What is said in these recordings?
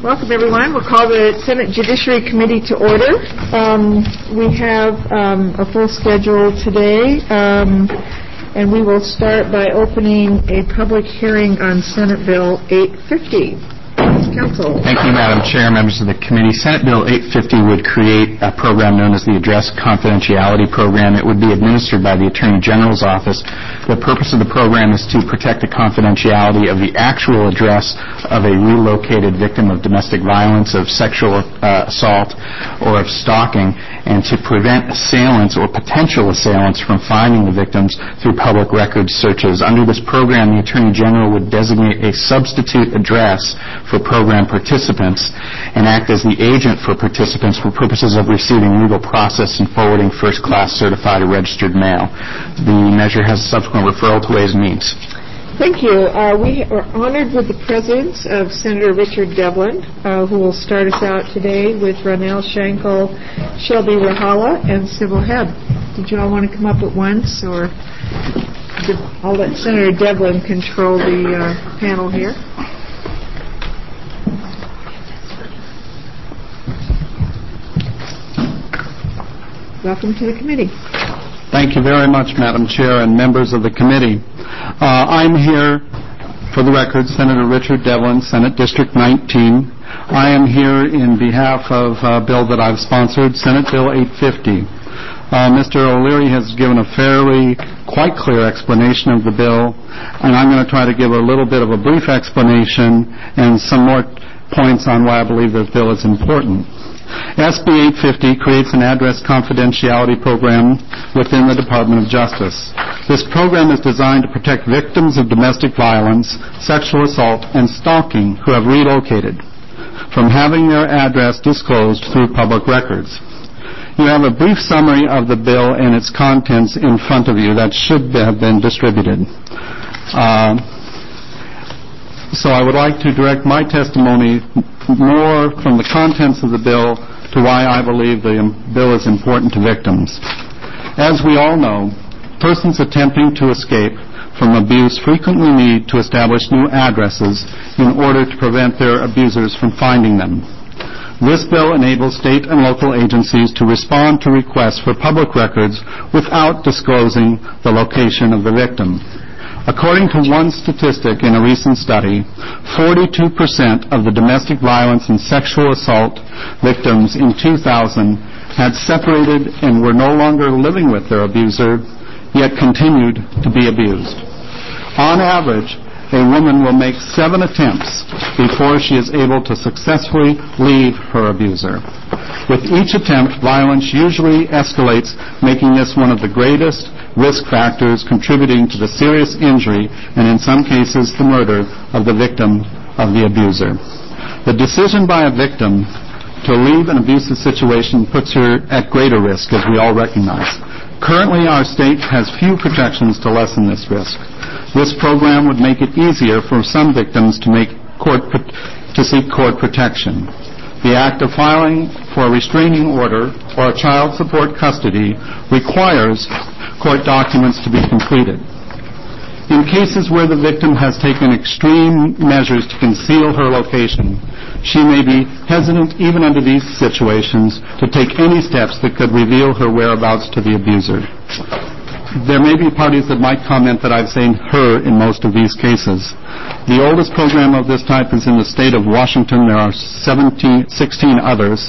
Welcome, everyone. We'll call the Senate Judiciary Committee to order. We have a full schedule today, and we will start by opening a public hearing on Senate Bill 850. Council. Thank you, Madam Chair, members of the committee. Senate Bill 850 would create a program known as the Address Confidentiality Program. It would be administered by the Attorney General's office. The purpose of the program is to protect the confidentiality of the actual address of a relocated victim of domestic violence, of sexual assault, or of stalking, and to prevent assailants or potential assailants from finding the victims through public records searches. Under this program, the Attorney General would designate a substitute address for program participants and act as the agent for participants for purposes of receiving legal process and forwarding first-class certified or registered mail. The measure has a subsequent referral to Ways and Means. Thank you. We are honored with the presence of Senator Richard Devlin, who will start us out today with Ronell Shankle, Shelby Rahala, and Sybil Hebb. Did you all want to come up at once, or I'll let Senator Devlin control the panel here. Welcome to the committee. Thank you very much, Madam Chair and members of the committee. I'm here, for the record, Senator Richard Devlin, Senate District 19. I am here in behalf of a bill that I've sponsored, Senate Bill 850. Mr. O'Leary has given a quite clear explanation of the bill, and I'm going to try to give a little bit of a brief explanation and some more points on why I believe this bill is important. SB 850 creates an address confidentiality program within the Department of Justice. This program is designed to protect victims of domestic violence, sexual assault, and stalking who have relocated from having their address disclosed through public records. You have a brief summary of the bill and its contents in front of you that should have been distributed. So I would like to direct my testimony more from the contents of the bill to why I believe the bill is important to victims. As we all know, persons attempting to escape from abuse frequently need to establish new addresses in order to prevent their abusers from finding them. This bill enables state and local agencies to respond to requests for public records without disclosing the location of the victim. According to one statistic in a recent study, 42% of the domestic violence and sexual assault victims in 2000 had separated and were no longer living with their abuser, yet continued to be abused. On average, a woman will make 7 attempts before she is able to successfully leave her abuser. With each attempt, violence usually escalates, making this one of the greatest risk factors contributing to the serious injury and, in some cases, the murder of the victim of the abuser. The decision by a victim to leave an abusive situation puts her at greater risk, as we all recognize. Currently, our state has few protections to lessen this risk. This program would make it easier for some victims to seek court protection. The act of filing for a restraining order or a child support custody requires court documents to be completed. In cases where the victim has taken extreme measures to conceal her location, she may be hesitant, even under these situations, to take any steps that could reveal her whereabouts to the abuser. There may be parties that might comment that I've seen her in most of these cases. The oldest program of this type is in the state of Washington. There are 16 others.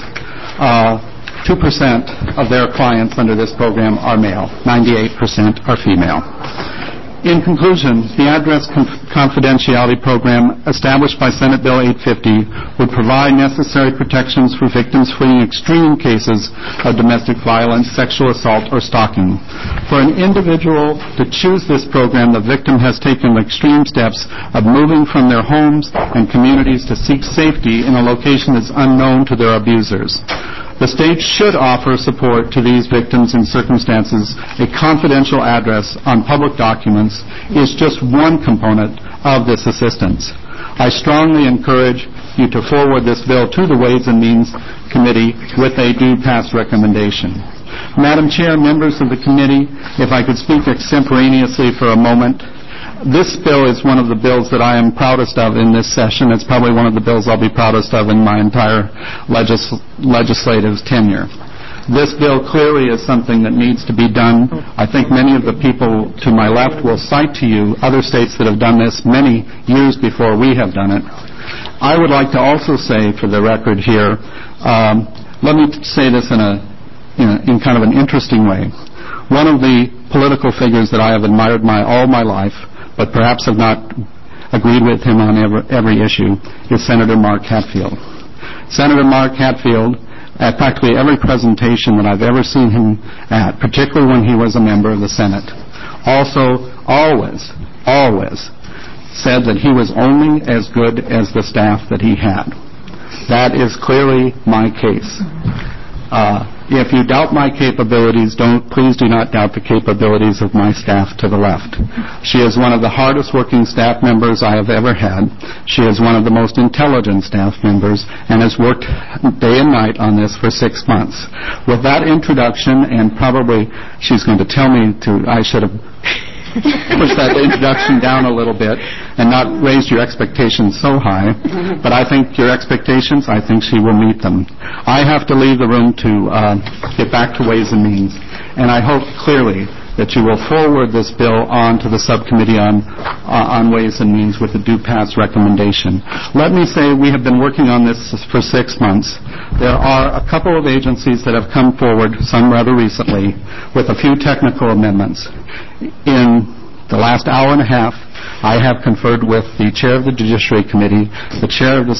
2% of their clients under this program are male. 98% are female. In conclusion, the Address Confidentiality Program established by Senate Bill 850 would provide necessary protections for victims fleeing extreme cases of domestic violence, sexual assault, or stalking. For an individual to choose this program, the victim has taken extreme steps of moving from their homes and communities to seek safety in a location that's unknown to their abusers. The state should offer support to these victims in circumstances. A confidential address on public documents is just one component of this assistance. I strongly encourage you to forward this bill to the Ways and Means Committee with a due pass recommendation. Madam Chair, members of the committee, if I could speak extemporaneously for a moment, This bill is one of the bills that I am proudest of in this session. It's probably one of the bills I'll be proudest of in my entire legislative tenure. This bill clearly is something that needs to be done. I think many of the people to my left will cite to you other states that have done this many years before we have done it. I would like to also say, for the record here, let me say this in kind of an interesting way. One of the political figures that I have admired all my life, but perhaps have not agreed with him on every issue, is Senator Mark Hatfield. Senator Mark Hatfield, at practically every presentation that I've ever seen him at, particularly when he was a member of the Senate, also always said that he was only as good as the staff that he had. That is clearly my case. If you doubt my capabilities, please do not doubt the capabilities of my staff to the left. She is one of the hardest working staff members I have ever had. She is one of the most intelligent staff members and has worked day and night on this for 6 months. With that introduction, and probably she's going to tell me I should have push that introduction down a little bit and not raise your expectations so high. But I think your expectations, I think she will meet them. I have to leave the room to get back to Ways and Means, and I hope clearly that you will forward this bill on to the subcommittee on Ways and Means with the due pass recommendation. Let me say we have been working on this for 6 months. There are a couple of agencies that have come forward, some rather recently, with a few technical amendments. In the last hour and a half, I have conferred with the chair of the Judiciary Committee, the chair of the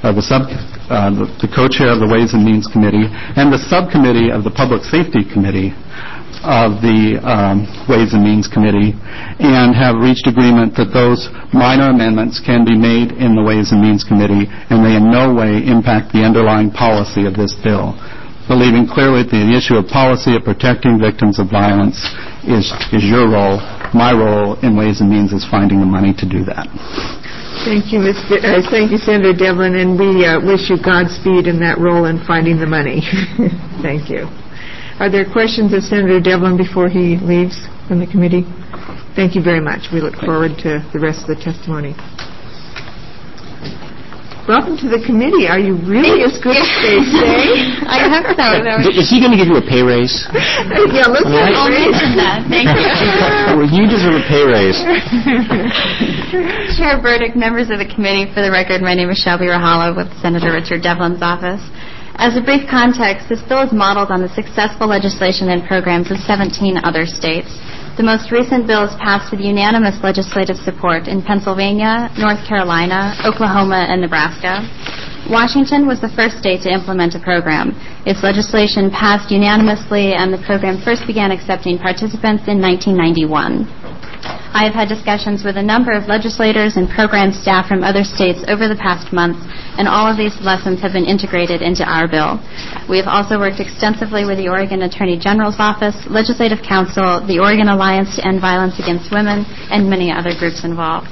co-chair of the Ways and Means Committee, and the subcommittee of the Public Safety Committee of the Ways and Means Committee, and have reached agreement that those minor amendments can be made in the Ways and Means Committee, and they in no way impact the underlying policy of this bill, believing clearly that the issue of policy of protecting victims of violence is your role. My role in Ways and Means is finding the money to do that. Thank you, thank you, Senator Devlin, and we wish you Godspeed in that role in finding the money. Thank you. Are there questions of Senator Devlin before he leaves from the committee? Thank you very much. We look forward to the rest of the testimony. Welcome to the committee. Are you really as good as they say? I hope so. Is he going to give you a pay raise? Yeah, let's have a raise. Thank you. Well, you deserve a pay raise. Chair Burdick, members of the committee, for the record, my name is Shelby Rahala with Senator Richard Devlin's office. As a brief context, this bill is modeled on the successful legislation and programs of 17 other states. The most recent bill is passed with unanimous legislative support in Pennsylvania, North Carolina, Oklahoma, and Nebraska. Washington was the first state to implement a program. Its legislation passed unanimously, and the program first began accepting participants in 1991. I have had discussions with a number of legislators and program staff from other states over the past month, and all of these lessons have been integrated into our bill. We have also worked extensively with the Oregon Attorney General's Office, Legislative Council, the Oregon Alliance to End Violence Against Women, and many other groups involved.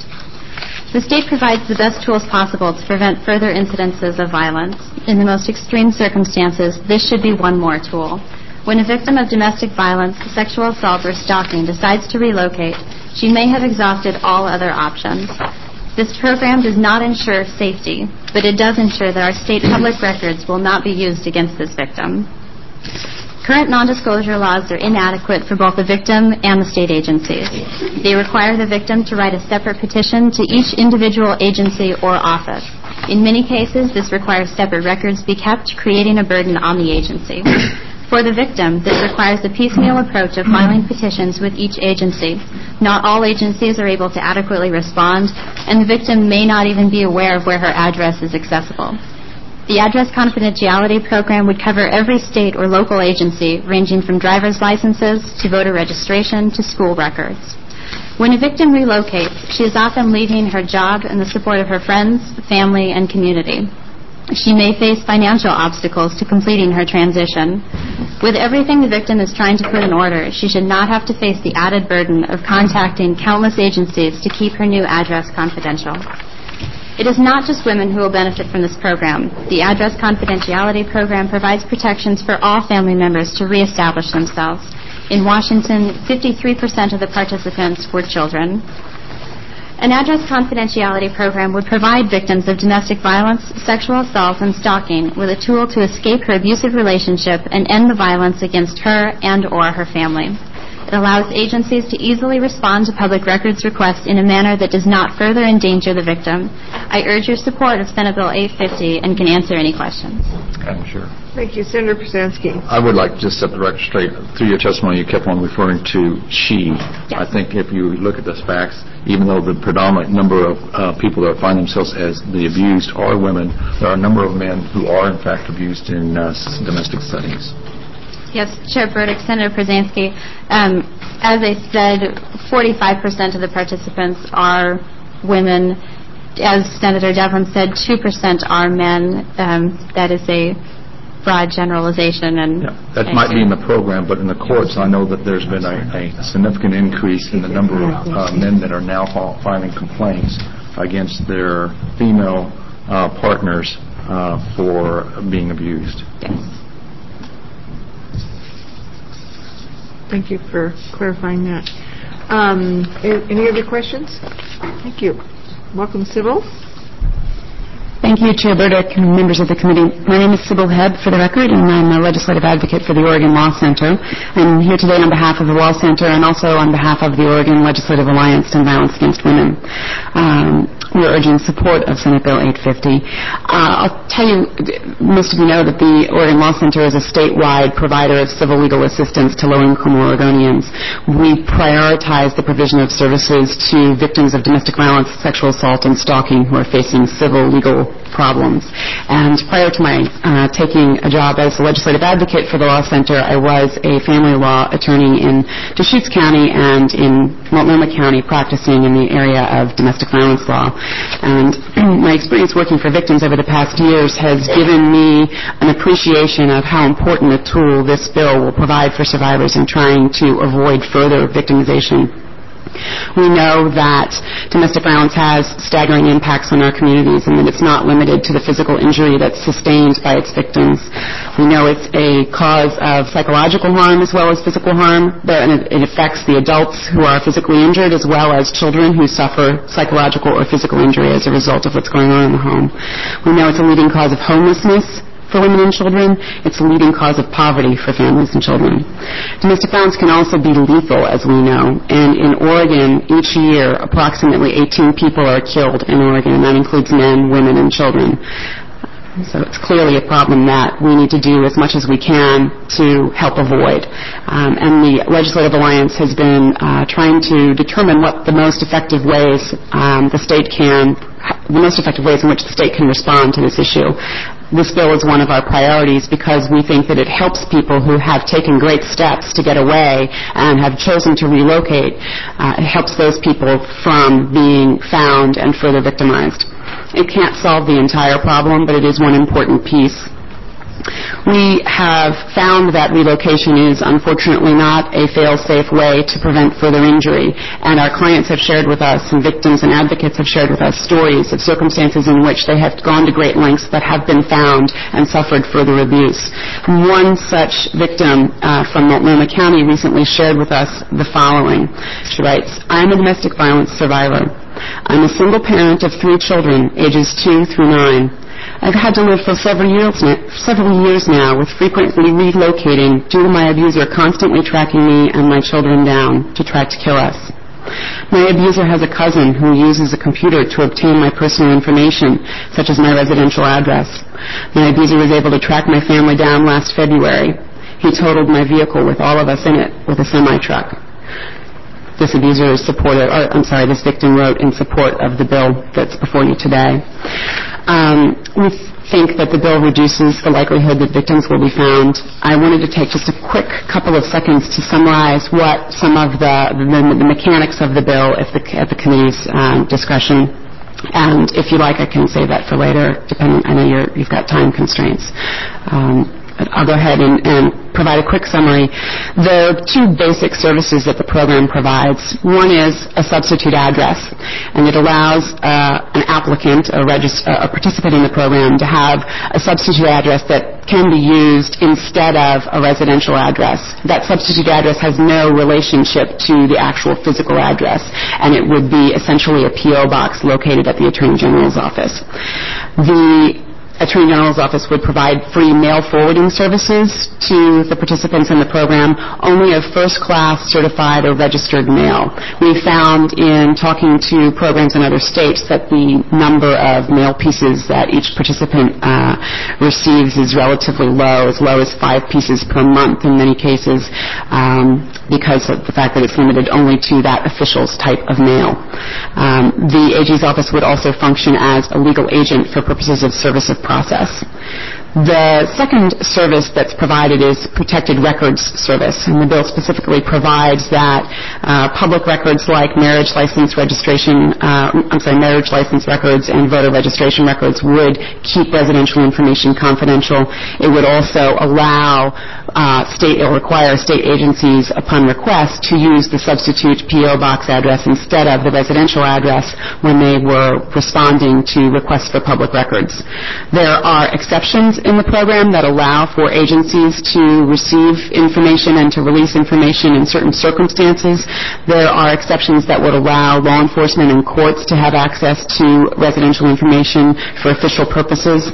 The state provides the best tools possible to prevent further incidences of violence. In the most extreme circumstances, this should be one more tool. When a victim of domestic violence, sexual assault, or stalking decides to relocate, she may have exhausted all other options. This program does not ensure safety, but it does ensure that our state public records will not be used against this victim. Current nondisclosure laws are inadequate for both the victim and the state agencies. They require the victim to write a separate petition to each individual agency or office. In many cases, this requires separate records be kept, creating a burden on the agency. For the victim, this requires a piecemeal approach of filing petitions with each agency. Not all agencies are able to adequately respond, and the victim may not even be aware of where her address is accessible. The Address Confidentiality Program would cover every state or local agency, ranging from driver's licenses to voter registration to school records. When a victim relocates, she is often leaving her job and the support of her friends, family, and community. She may face financial obstacles to completing her transition. With everything the victim is trying to put in order, she should not have to face the added burden of contacting countless agencies to keep her new address confidential. It is not just women who will benefit from this program. The Address Confidentiality Program provides protections for all family members to reestablish themselves. In Washington, 53% of the participants were children. An address confidentiality program would provide victims of domestic violence, sexual assault, and stalking with a tool to escape her abusive relationship and end the violence against her and/or her family. It allows agencies to easily respond to public records requests in a manner that does not further endanger the victim. I urge your support of Senate Bill 850 and can answer any questions. I'm sure. Thank you. Senator Prusansky. I would like to just set the record straight. Through your testimony, you kept on referring to she. Yes. I think if you look at the facts, even though the predominant number of people that find themselves as the abused are women, there are a number of men who are, in fact, abused in domestic settings. Yes, Chair Burdick, Senator Prusansky. As I said, 45% of the participants are women. As Senator Devlin said, 2% are men. That is a broad generalization. That might be in the program, but in the courts, I know that there's been a significant increase in the number of men that are now filing complaints against their female partners for being abused. Yes. Thank you for clarifying that. Any other questions? Thank you. Welcome, Sybil. Thank you, Chair Burdick and members of the committee. My name is Sybil Hebb, for the record, and I'm a legislative advocate for the Oregon Law Center. I'm here today on behalf of the Law Center and also on behalf of the Oregon Legislative Alliance on Violence Against Women. We're urging support of Senate Bill 850. I'll tell you, most of you know that the Oregon Law Center is a statewide provider of civil legal assistance to low-income Oregonians. We prioritize the provision of services to victims of domestic violence, sexual assault, and stalking who are facing civil legal problems. And prior to my taking a job as a legislative advocate for the Law Center, I was a family law attorney in Deschutes County and in Multnomah County practicing in the area of domestic violence law. And my experience working for victims over the past years has given me an appreciation of how important a tool this bill will provide for survivors in trying to avoid further victimization. We know that domestic violence has staggering impacts on our communities and that it's not limited to the physical injury that's sustained by its victims. We know it's a cause of psychological harm as well as physical harm, and it affects the adults who are physically injured as well as children who suffer psychological or physical injury as a result of what's going on in the home. We know it's a leading cause of homelessness for women and children. It's a leading cause of poverty for families and children. Domestic violence can also be lethal, as we know, and in Oregon, each year, approximately 18 people are killed in Oregon, and that includes men, women, and children. So it's clearly a problem that we need to do as much as we can to help avoid. And the Legislative Alliance has been trying to determine what the most effective ways in which the state can respond to this issue. This bill is one of our priorities because we think that it helps people who have taken great steps to get away and have chosen to relocate. It helps those people from being found and further victimized. It can't solve the entire problem, but it is one important piece. We have found that relocation is unfortunately not a fail-safe way to prevent further injury, and our clients have shared with us, and victims and advocates have shared with us stories of circumstances in which they have gone to great lengths but have been found and suffered further abuse. One such victim from Multnomah County recently shared with us the following. She writes, "I'm a domestic violence survivor. I'm a single parent of 3 children, ages 2 through 9. I've had to live for several years now with frequently relocating due to my abuser constantly tracking me and my children down to try to kill us. My abuser has a cousin who uses a computer to obtain my personal information, such as my residential address. My abuser was able to track my family down last February. He totaled my vehicle with all of us in it with a semi-truck." This victim wrote in support of the bill that's before you today. We think that the bill reduces the likelihood that victims will be found. I wanted to take just a quick couple of seconds to summarize what some of the mechanics of the bill at the committee's discretion. And if you like, I can save that for later, depending. I know you've got time constraints. I'll go ahead and provide a quick summary. There are two basic services that the program provides. One is a substitute address, and it allows an applicant, a participant in the program, to have a substitute address that can be used instead of a residential address. That substitute address has no relationship to the actual physical address, and it would be essentially a P.O. box located at the Attorney General's office. The Attorney General's office would provide free mail forwarding services to the participants in the program, only of first-class certified or registered mail. We found in talking to programs in other states that the number of mail pieces that each participant receives is relatively low as 5 pieces per month in many cases, because of the fact that it's limited only to that official's type of mail. The AG's office would also function as a legal agent for purposes of service of process. The second service that's provided is protected records service, and the bill specifically provides that public records like marriage license records and voter registration records would keep residential information confidential. It would also allow require state agencies upon request to use the substitute P.O. box address instead of the residential address when they were responding to requests for public records. There are exceptions in the program that allow for agencies to receive information and to release information in certain circumstances. There are exceptions that would allow law enforcement and courts to have access to residential information for official purposes.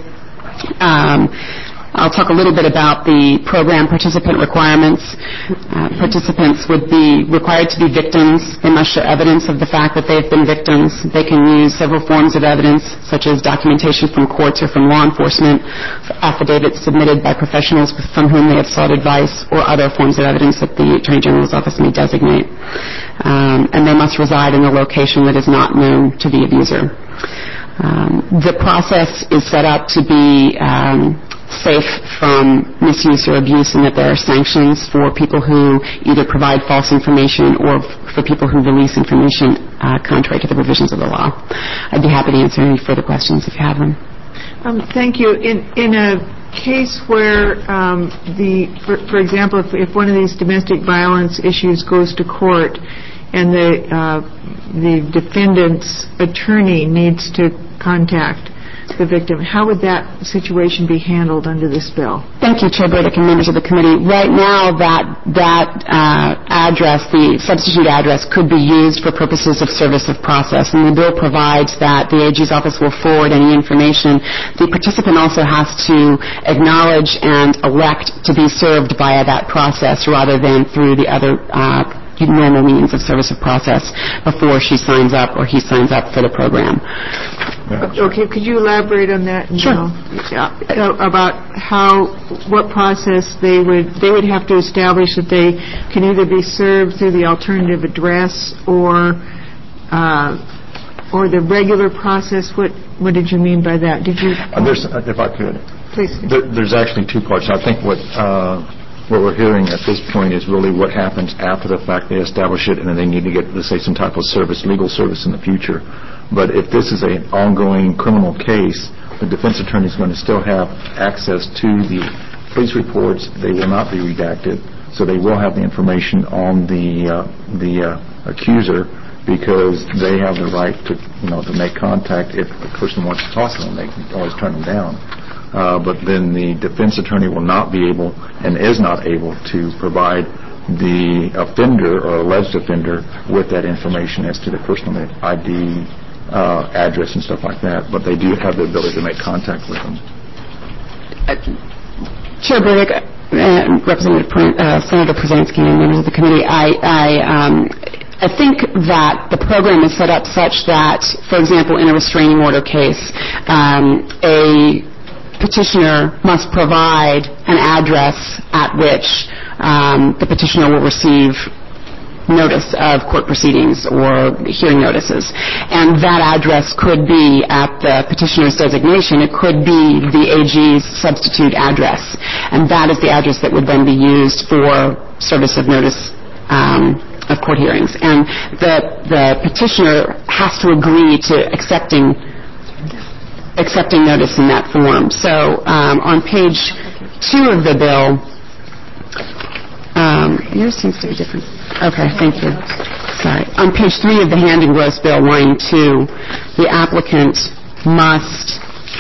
I'll talk a little bit about the program participant requirements. Participants would be required to be victims. They must show evidence of the fact that they've been victims. They can use several forms of evidence, such as documentation from courts or from law enforcement, affidavits submitted by professionals from whom they have sought advice, or other forms of evidence that the Attorney General's office may designate. And they must reside in a location that is not known to the abuser. The process is set up to be safe from misuse or abuse, and that there are sanctions for people who either provide false information or for people who release information contrary to the provisions of the law. I'd be happy to answer any further questions if you have them. Thank you. In a case where, for example, if one of these domestic violence issues goes to court and the defendant's attorney needs to contact the victim, how would that situation be handled under this bill? Thank you, Chair Burdick and members of the committee. Right now, that address, the substitute address, could be used for purposes of service of process, and the bill provides that the AG's office will forward any information. The participant also has to acknowledge and elect to be served via that process rather than through the other normal means of service of process before she signs up or he signs up for the program. Okay, could you elaborate on that? Sure. About what process they would have to establish that they can either be served through the alternative address or the regular process. What did you mean by that? Did you? If I could, please. There's actually two parts. I think what we're hearing at this point is really what happens after the fact they establish it, and then they need to get, let's say, some type of service, legal service in the future. But if this is an ongoing criminal case, the defense attorney is going to still have access to the police reports. They will not be redacted, so they will have the information on the accuser, because they have the right to make contact. If the person wants to talk to them, they can always turn them down. But then the defense attorney will not be able and is not able to provide the offender or alleged offender with that information as to the personal ID, address, and stuff like that. But they do have the ability to make contact with them. Chair Burdick, Representative Senator Przansky, and members of the committee, I think that the program is set up such that, for example, in a restraining order case, a petitioner must provide an address at which the petitioner will receive notice of court proceedings or hearing notices. And that address could be at the petitioner's designation. It could be the AG's substitute address. And that is the address that would then be used for service of notice of court hearings. And the petitioner has to agree to accepting notice in that form. So on page 2 of the bill, yours seems to be different. Okay, thank you. Sorry. On page 3 of the hand-in-gross bill, line 2, the applicant must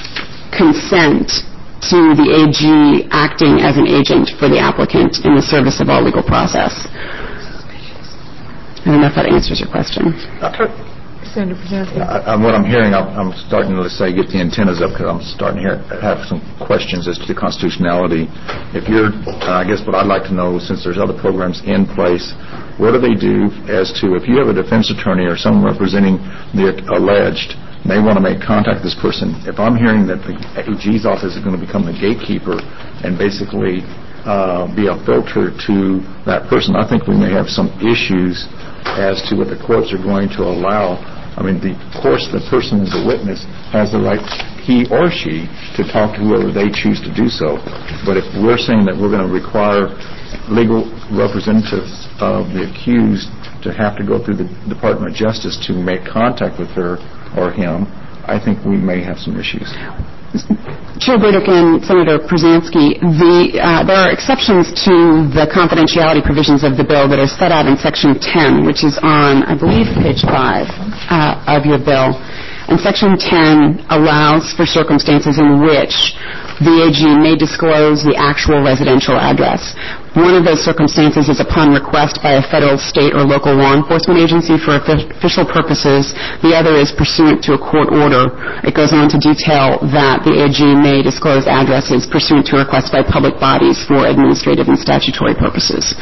consent to the AG acting as an agent for the applicant in the service of all legal process. I don't know if that answers your question. Senator Brzezinski. What I'm hearing, I'm starting to get the antennas up because I'm starting to have some questions as to the constitutionality. If you're, I guess what I'd like to know, since there's other programs in place, what do they do as to if you have a defense attorney or someone representing the alleged, and they want to make contact with this person, if I'm hearing that the AG's office is going to become the gatekeeper and basically be a filter to that person, I think we may have some issues as to what the courts are going to allow. I mean, of course, the person as a witness has the right, he or she, to talk to whoever they choose to do so. But if we're saying that we're going to require legal representatives of the accused to have to go through the Department of Justice to make contact with her or him, I think we may have some issues. Chair Burdick and Senator Brzezinski, there are exceptions to the confidentiality provisions of the bill that are set out in Section 10, which is on, I believe, page 5 of your bill. And Section 10 allows for circumstances in which the AG may disclose the actual residential address. One of those circumstances is upon request by a federal, state, or local law enforcement agency for official purposes. The other is pursuant to a court order. It goes on to detail that the AG may disclose addresses pursuant to requests by public bodies for administrative and statutory purposes.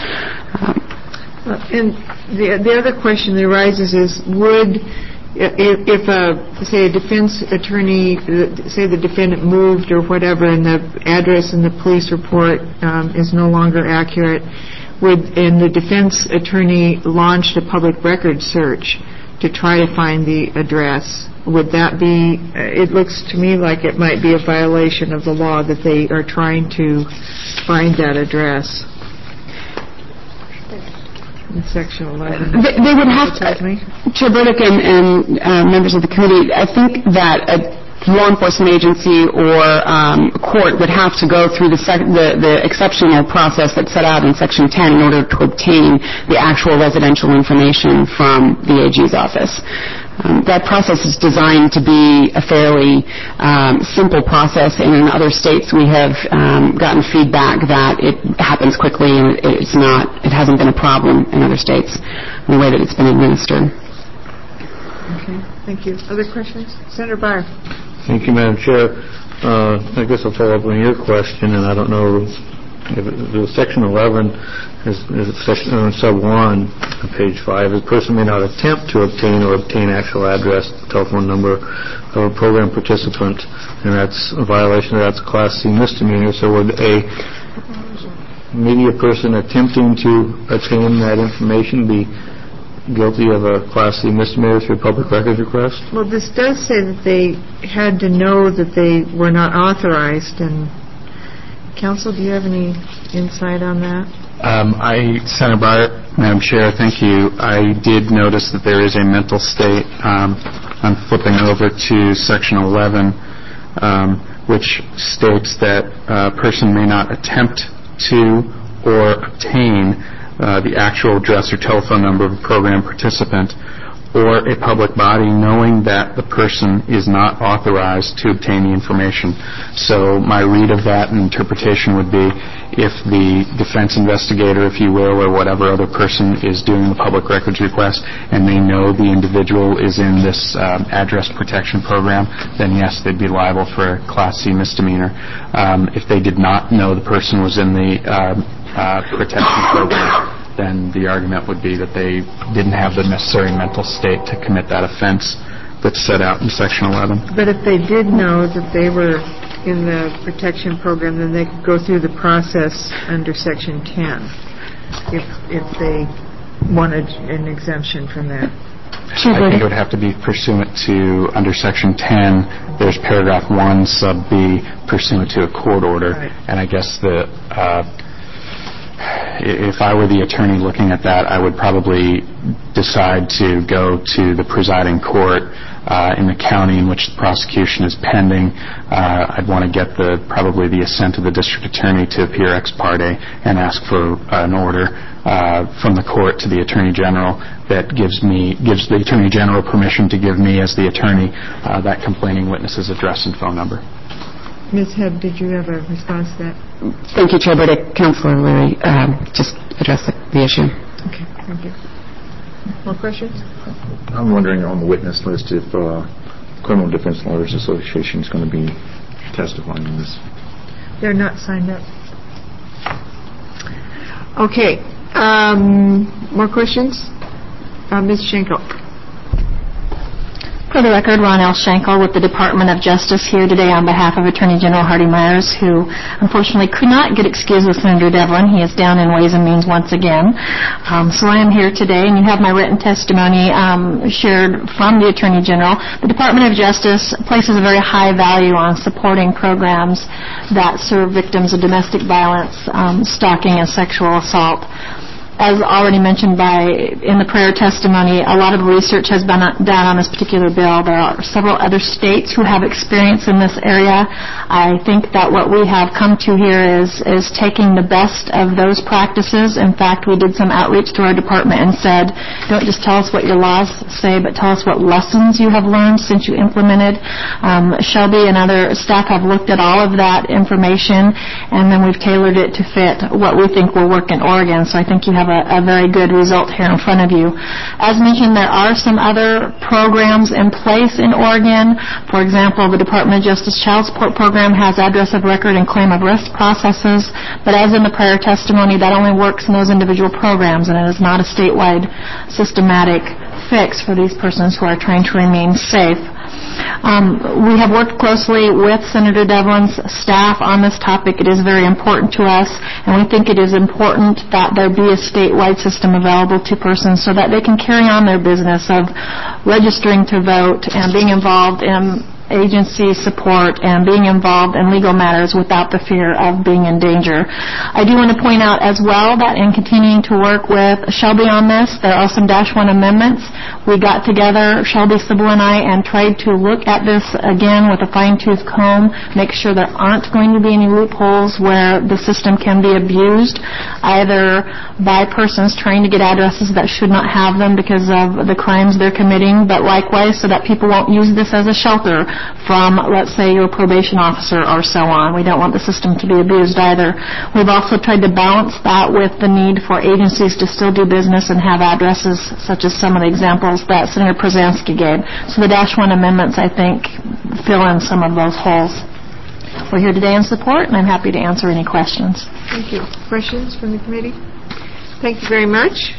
And the other question that arises is, if say a defense attorney, say the defendant moved or whatever, and the address in the police report is no longer accurate, and the defense attorney launched a public record search to try to find the address, would that be, it looks to me like it might be a violation of the law that they are trying to find that address. In Section 11. They would have to, Chair Burdick and members of the committee, I think that a law enforcement agency or court would have to go through the exceptional process that's set out in Section 10 in order to obtain the actual residential information from the AG's office. That process is designed to be a fairly simple process, and in other states we have gotten feedback that it happens quickly and it hasn't been a problem in other states in the way that it's been administered. Okay, thank you. Other questions? Senator Byer. Thank you, Madam Chair. I guess I'll follow up on your question, and I don't know if Section 11 is Section Sub 1 on page 5. A person may not attempt to obtain or obtain actual address, telephone number of a program participant, and that's a violation. That's a Class C misdemeanor. So would a media person attempting to attain that information be guilty of a Class C misdemeanor through a public records request? Well, this does say that they had to know that they were not authorized. And Counsel, do you have any insight on that? Senator Byer, Madam Chair, thank you. I did notice that there is a mental state. I'm flipping over to Section 11, which states that a person may not attempt to or obtain the actual address or telephone number of a program participant or a public body knowing that the person is not authorized to obtain the information. So my read of that and interpretation would be if the defense investigator, if you will, or whatever other person is doing the public records request and they know the individual is in this address protection program, then yes, they'd be liable for a Class C misdemeanor. If they did not know the person was in the protection program, then the argument would be that they didn't have the necessary mental state to commit that offense that's set out in Section 11. But if they did know that they were in the protection program, then they could go through the process under Section 10 if they wanted an exemption from that. I think it would have to be pursuant to, under Section 10, there's paragraph 1, sub B, pursuant to a court order. Right. And I guess if I were the attorney looking at that, I would probably decide to go to the presiding court in the county in which the prosecution is pending, I'd want to get probably the assent of the district attorney to appear ex parte and ask for an order from the court to the Attorney General that gives the Attorney General permission to give me as the attorney that complaining witness's address and phone number. Ms. Hebb, did you have a response to that? Thank you, Chair Burdick. Councilor Leary just addressed the issue. Okay, thank you. More questions? I'm wondering on the witness list if Criminal Defense Lawyers Association is going to be testifying on this. They're not signed up. Okay. More questions? Ms. Schenkel. For the record, Ronelle Schenkel with the Department of Justice here today on behalf of Attorney General Hardy Myers, who unfortunately could not get excused with Senator Devlin. He is down in Ways and Means once again. So I am here today, and you have my written testimony shared from the Attorney General. The Department of Justice places a very high value on supporting programs that serve victims of domestic violence, stalking, and sexual assault. As already mentioned in the prayer testimony, a lot of research has been done on this particular bill. There are several other states who have experience in this area. I think that what we have come to here is taking the best of those practices. In fact, we did some outreach to our department and said, don't just tell us what your laws say, but tell us what lessons you have learned since you implemented. Shelby and other staff have looked at all of that information, and then we've tailored it to fit what we think will work in Oregon. So I think you have a very good result here in front of you. As mentioned, there are some other programs in place in Oregon. For example, the Department of Justice Child Support Program has address of record and claim of risk processes, but as in the prior testimony, that only works in those individual programs, and it is not a statewide systematic fix for these persons who are trying to remain safe. We have worked closely with Senator Devlin's staff on this topic. It is very important to us, and we think it is important that there be a statewide system available to persons so that they can carry on their business of registering to vote and being involved in agency support and being involved in legal matters without the fear of being in danger. I do want to point out as well that in continuing to work with Shelby on this, there are some Dash 1 amendments. We got together, Shelby, Sybil, and I, and tried to look at this again with a fine-tooth comb, make sure there aren't going to be any loopholes where the system can be abused, either by persons trying to get addresses that should not have them because of the crimes they're committing, but likewise so that people won't use this as a shelter from, let's say, your probation officer or so on. We don't want the system to be abused either. We've also tried to balance that with the need for agencies to still do business and have addresses, such as some of the examples that Senator Przansky gave. So the Dash 1 amendments, I think, fill in some of those holes. We're here today in support, and I'm happy to answer any questions. Thank you. Questions from the committee? Thank you very much.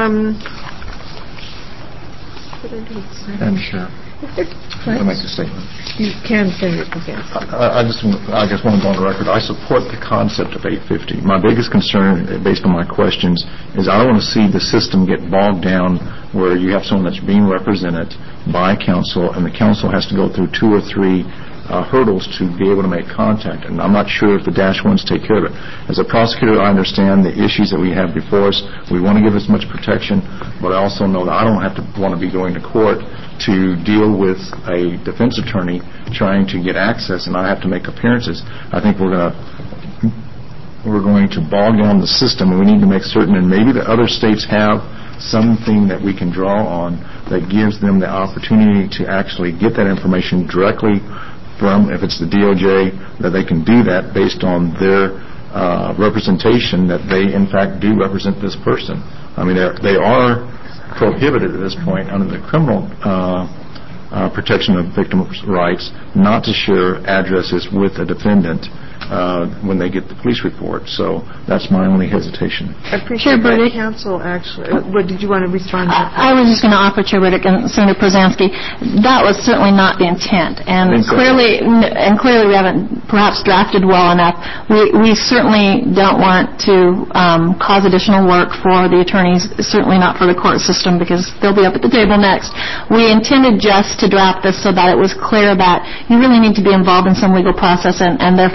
I'm sure. I'll make a statement. You can say it again. I just want to go on the record. I support the concept of 850. My biggest concern, based on my questions, is I don't want to see the system get bogged down where you have someone that's being represented by counsel, and the counsel has to go through 2 or 3 hurdles to be able to make contact. And I'm not sure if the Dash 1s take care of it. As a prosecutor, I understand the issues that we have before us. We want to give as much protection, but I also know that I don't want to be going to court to deal with a defense attorney trying to get access, and I have to make appearances. I think we're going to bog down the system, and we need to make certain, and maybe the other states have something that we can draw on that gives them the opportunity to actually get that information directly from, if it's the DOJ, that they can do that based on their representation that they, in fact, do represent this person. I mean, they are prohibited at this point under the criminal protection of victims' rights not to share addresses with a defendant when they get the police report. So that's my only hesitation. I appreciate that. Counsel, actually. What did you want to respond to? I was just going to offer Chair Burdick and Senator Przansky, that was certainly not the intent. And clearly we haven't perhaps drafted well enough. We certainly don't want to cause additional work for the attorneys, certainly not for the court system, because they'll be up at the table next. We intended just to draft this so that it was clear that you really need to be involved in some legal process and therefore be entitled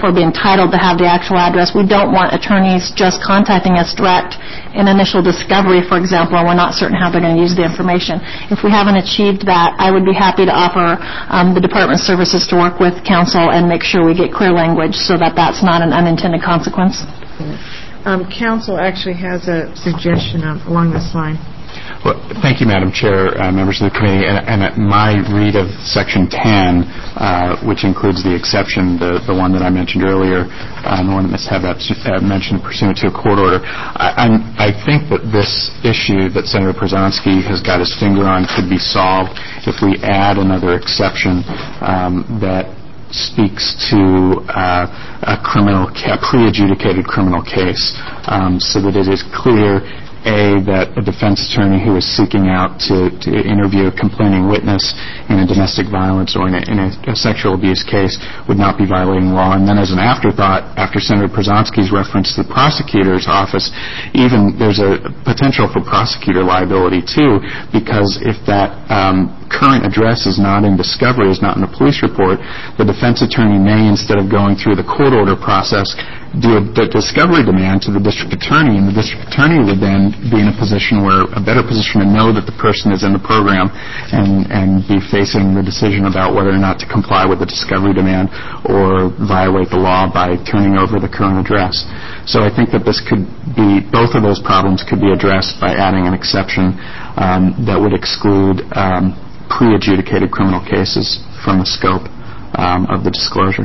entitled to have the actual address. We don't want attorneys just contacting us direct in initial discovery, for example, and we're not certain how they're going to use the information. If we haven't achieved that, I would be happy to offer the Department of Services to work with counsel and make sure we get clear language so that that's not an unintended consequence. Counsel actually has a suggestion along this line. Well, thank you, Madam Chair, members of the committee. And my read of Section 10, which includes the exception, the one that I mentioned earlier, the one that Ms. Hebb mentioned pursuant to a court order, I think that this issue that Senator Przanski has got his finger on could be solved if we add another exception that speaks to a pre-adjudicated criminal case, so that it is clear, A, that a defense attorney who is seeking out to interview a complaining witness in a domestic violence or in a sexual abuse case would not be violating law. And then as an afterthought, after Senator Przanski's reference to the prosecutor's office, even there's a potential for prosecutor liability, too, because if that current address is not in discovery, is not in the police report, the defense attorney may, instead of going through the court order process, do a discovery demand to the district attorney, and the district attorney would then be in a position where a better position to know that the person is in the program and be facing the decision about whether or not to comply with the discovery demand or violate the law by turning over the current address. So I think that this could be, both of those problems could be addressed by adding an exception that would exclude pre-adjudicated criminal cases from the scope of the disclosure.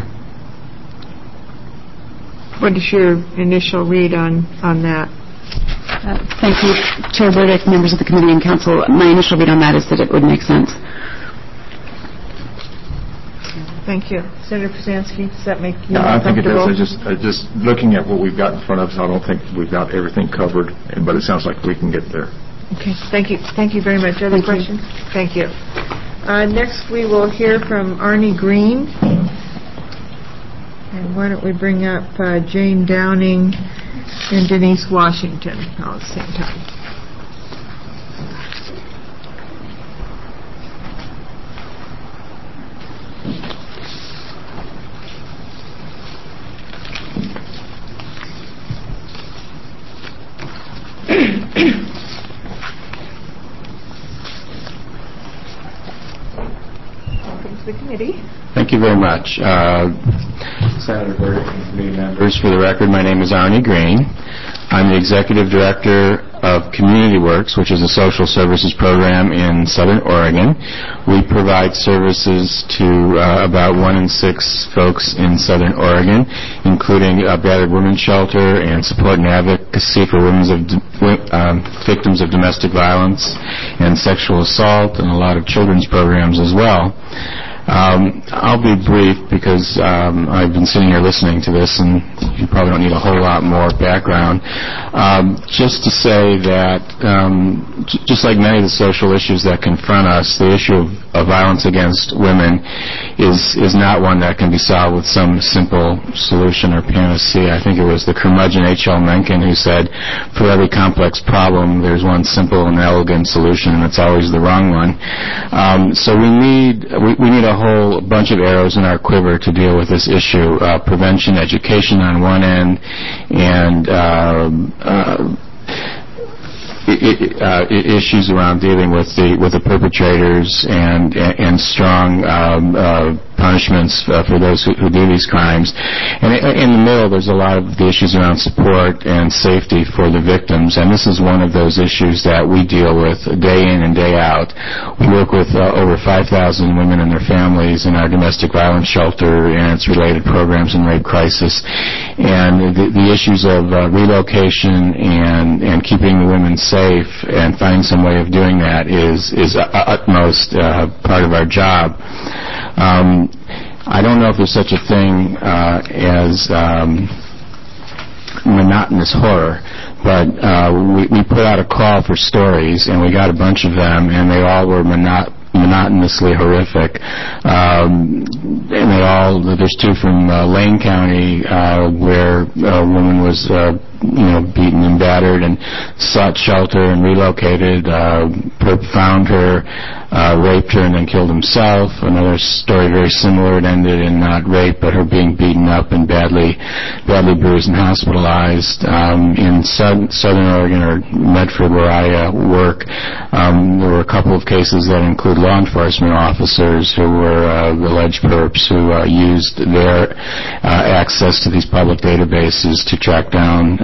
What is your initial read on that? Thank you, Chair Burdick, members of the committee and council. My initial read on that is that it would make sense. Thank you. Senator Przanski, does that make you I think it comfortable? does. Just looking at what we've got in front of us, I don't think we've got everything covered, but it sounds like we can get there. Okay. Thank you. Thank you very much. Other questions? Thank you. Next, we will hear from Arnie Green. And why don't we bring up Jane Downing and Denise Washington all at the same time. Welcome to the committee. Thank you very much. Senator Burdick and committee members, for the record, my name is Arnie Green. I'm the Executive Director of Community Works, which is a social services program in Southern Oregon. We provide services to about 1 in 6 folks in Southern Oregon, including a battered women's shelter and support and advocacy for victims of domestic violence and sexual assault, and a lot of children's programs as well. I'll be brief because I've been sitting here listening to this, and you probably don't need a whole lot more background. Just to say that just like many of the social issues that confront us, the issue of violence against women is not one that can be solved with some simple solution or panacea. I think it was the curmudgeon H.L. Mencken who said, for every complex problem, there's one simple and elegant solution, and it's always the wrong one. So we need a whole bunch of arrows in our quiver to deal with this issue. Prevention, education on one end, and issues around dealing with the perpetrators and strong punishments for those who do these crimes. And in the middle, there's a lot of the issues around support and safety for the victims, and this is one of those issues that we deal with day in and day out. We work with over 5,000 women and their families in our domestic violence shelter and its related programs in rape crisis. And the issues of relocation and keeping the women safe and finding some way of doing that is utmost part of our job. I don't know if there's such a thing as monotonous horror, but we put out a call for stories, and we got a bunch of them, and they all were monotonously horrific. And there's 2 from Lane County where a woman was beaten and battered and sought shelter and relocated. Perp found her, raped her, and then killed himself. Another story very similar. It ended in not rape, but her being beaten up and badly badly bruised and hospitalized. In Southern Oregon or Medford, where I work, there were a couple of cases that include law enforcement officers who were alleged perps who used their access to these public databases to track down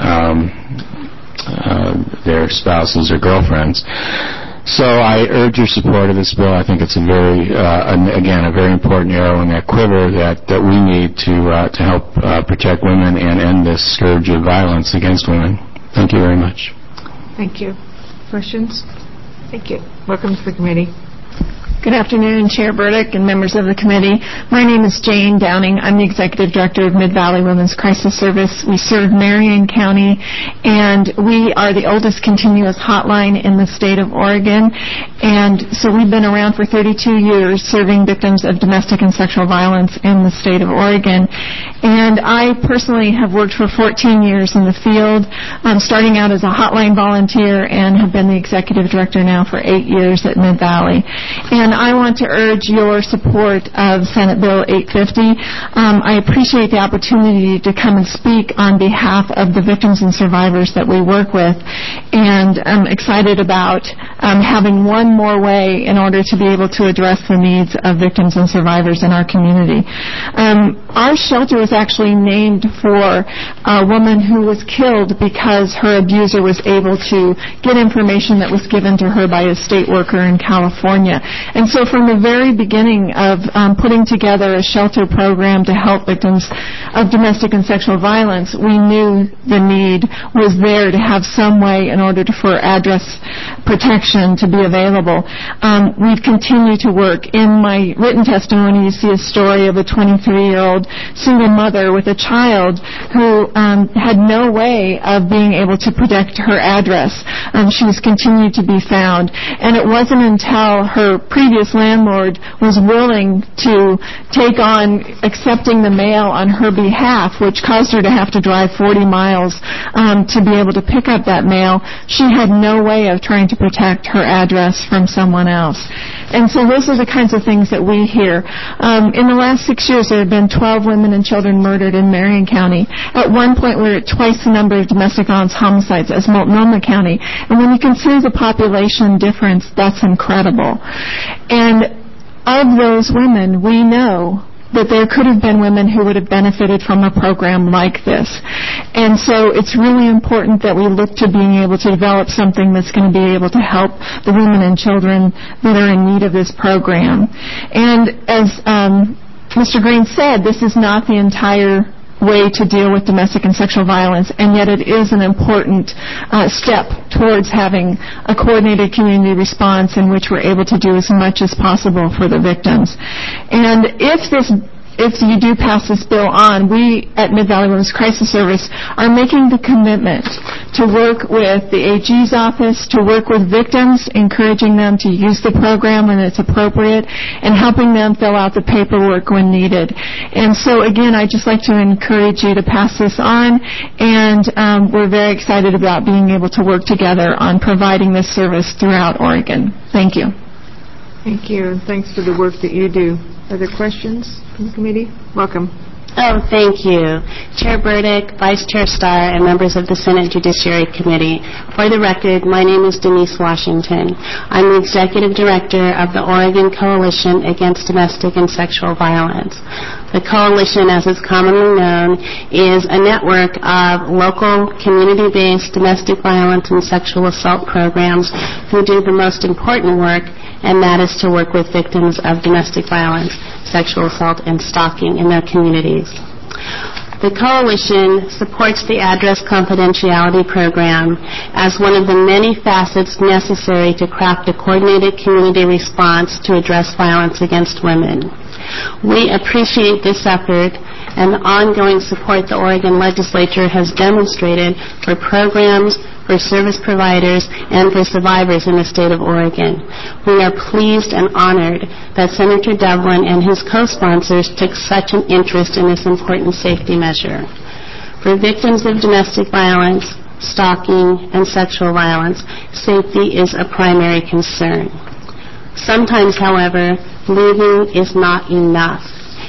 their spouses or girlfriends. So I urge your support of this bill. I think it's a very important arrow in that quiver that we need to help protect women and end this scourge of violence against women. Thank you very much. Thank you. Questions? Thank you. Welcome to the committee. Good afternoon, Chair Burdick and members of the committee. My name is Jane Downing. I'm the Executive Director of Mid-Valley Women's Crisis Service. We serve Marion County, and we are the oldest continuous hotline in the state of Oregon. And so we've been around for 32 years serving victims of domestic and sexual violence in the state of Oregon. And I personally have worked for 14 years in the field, starting out as a hotline volunteer and have been the Executive Director now for 8 years at Mid-Valley. And I want to urge your support of Senate Bill 850. I appreciate the opportunity to come and speak on behalf of the victims and survivors that we work with, and I'm excited about having one more way in order to be able to address the needs of victims and survivors in our community. Our shelter was actually named for a woman who was killed because her abuser was able to get information that was given to her by a state worker in California. And so from the very beginning of putting together a shelter program to help victims of domestic and sexual violence, we knew the need was there to have some way in order for address protection to be available. We've continued to work. In my written testimony, you see a story of a 23-year-old single mother with a child who had no way of being able to protect her address. She's continued to be found. And it wasn't until her previous landlord was willing to take on accepting the mail on her behalf, which caused her to have to drive 40 miles to be able to pick up that mail. She had no way of trying to protect her address from someone else. And so those are the kinds of things that we hear. In the last 6 years, there have been 12 women and children murdered in Marion County. At one point, we were at twice the number of domestic violence homicides as Multnomah County. And when you consider the population difference, that's incredible. And of those women, we know that there could have been women who would have benefited from a program like this. And so it's really important that we look to being able to develop something that's going to be able to help the women and children that are in need of this program. And as Mr. Green said, this is not the entire way to deal with domestic and sexual violence, and yet it is an important step towards having a coordinated community response in which we're able to do as much as possible for the victims. And if you do pass this bill on, we at Mid-Valley Women's Crisis Service are making the commitment to work with the AG's office, to work with victims, encouraging them to use the program when it's appropriate, and helping them fill out the paperwork when needed. And so, again, I'd just like to encourage you to pass this on, and we're very excited about being able to work together on providing this service throughout Oregon. Thank you. Thank you, and thanks for the work that you do. Other questions from the committee? Welcome. Oh, thank you. Chair Burdick, Vice Chair Starr, and members of the Senate Judiciary Committee. For the record, my name is Denise Washington. I'm the Executive Director of the Oregon Coalition Against Domestic and Sexual Violence. The coalition, as is commonly known, is a network of local community-based domestic violence and sexual assault programs who do the most important work, and that is to work with victims of domestic violence, sexual assault, and stalking in their communities. The coalition supports the Address Confidentiality Program as one of the many facets necessary to craft a coordinated community response to address violence against women. We appreciate this effort and the ongoing support the Oregon legislature has demonstrated for programs, for service providers, and for survivors in the state of Oregon. We are pleased and honored that Senator Devlin and his co-sponsors took such an interest in this important safety measure. For victims of domestic violence, stalking, and sexual violence, safety is a primary concern. Sometimes, however, leaving is not enough.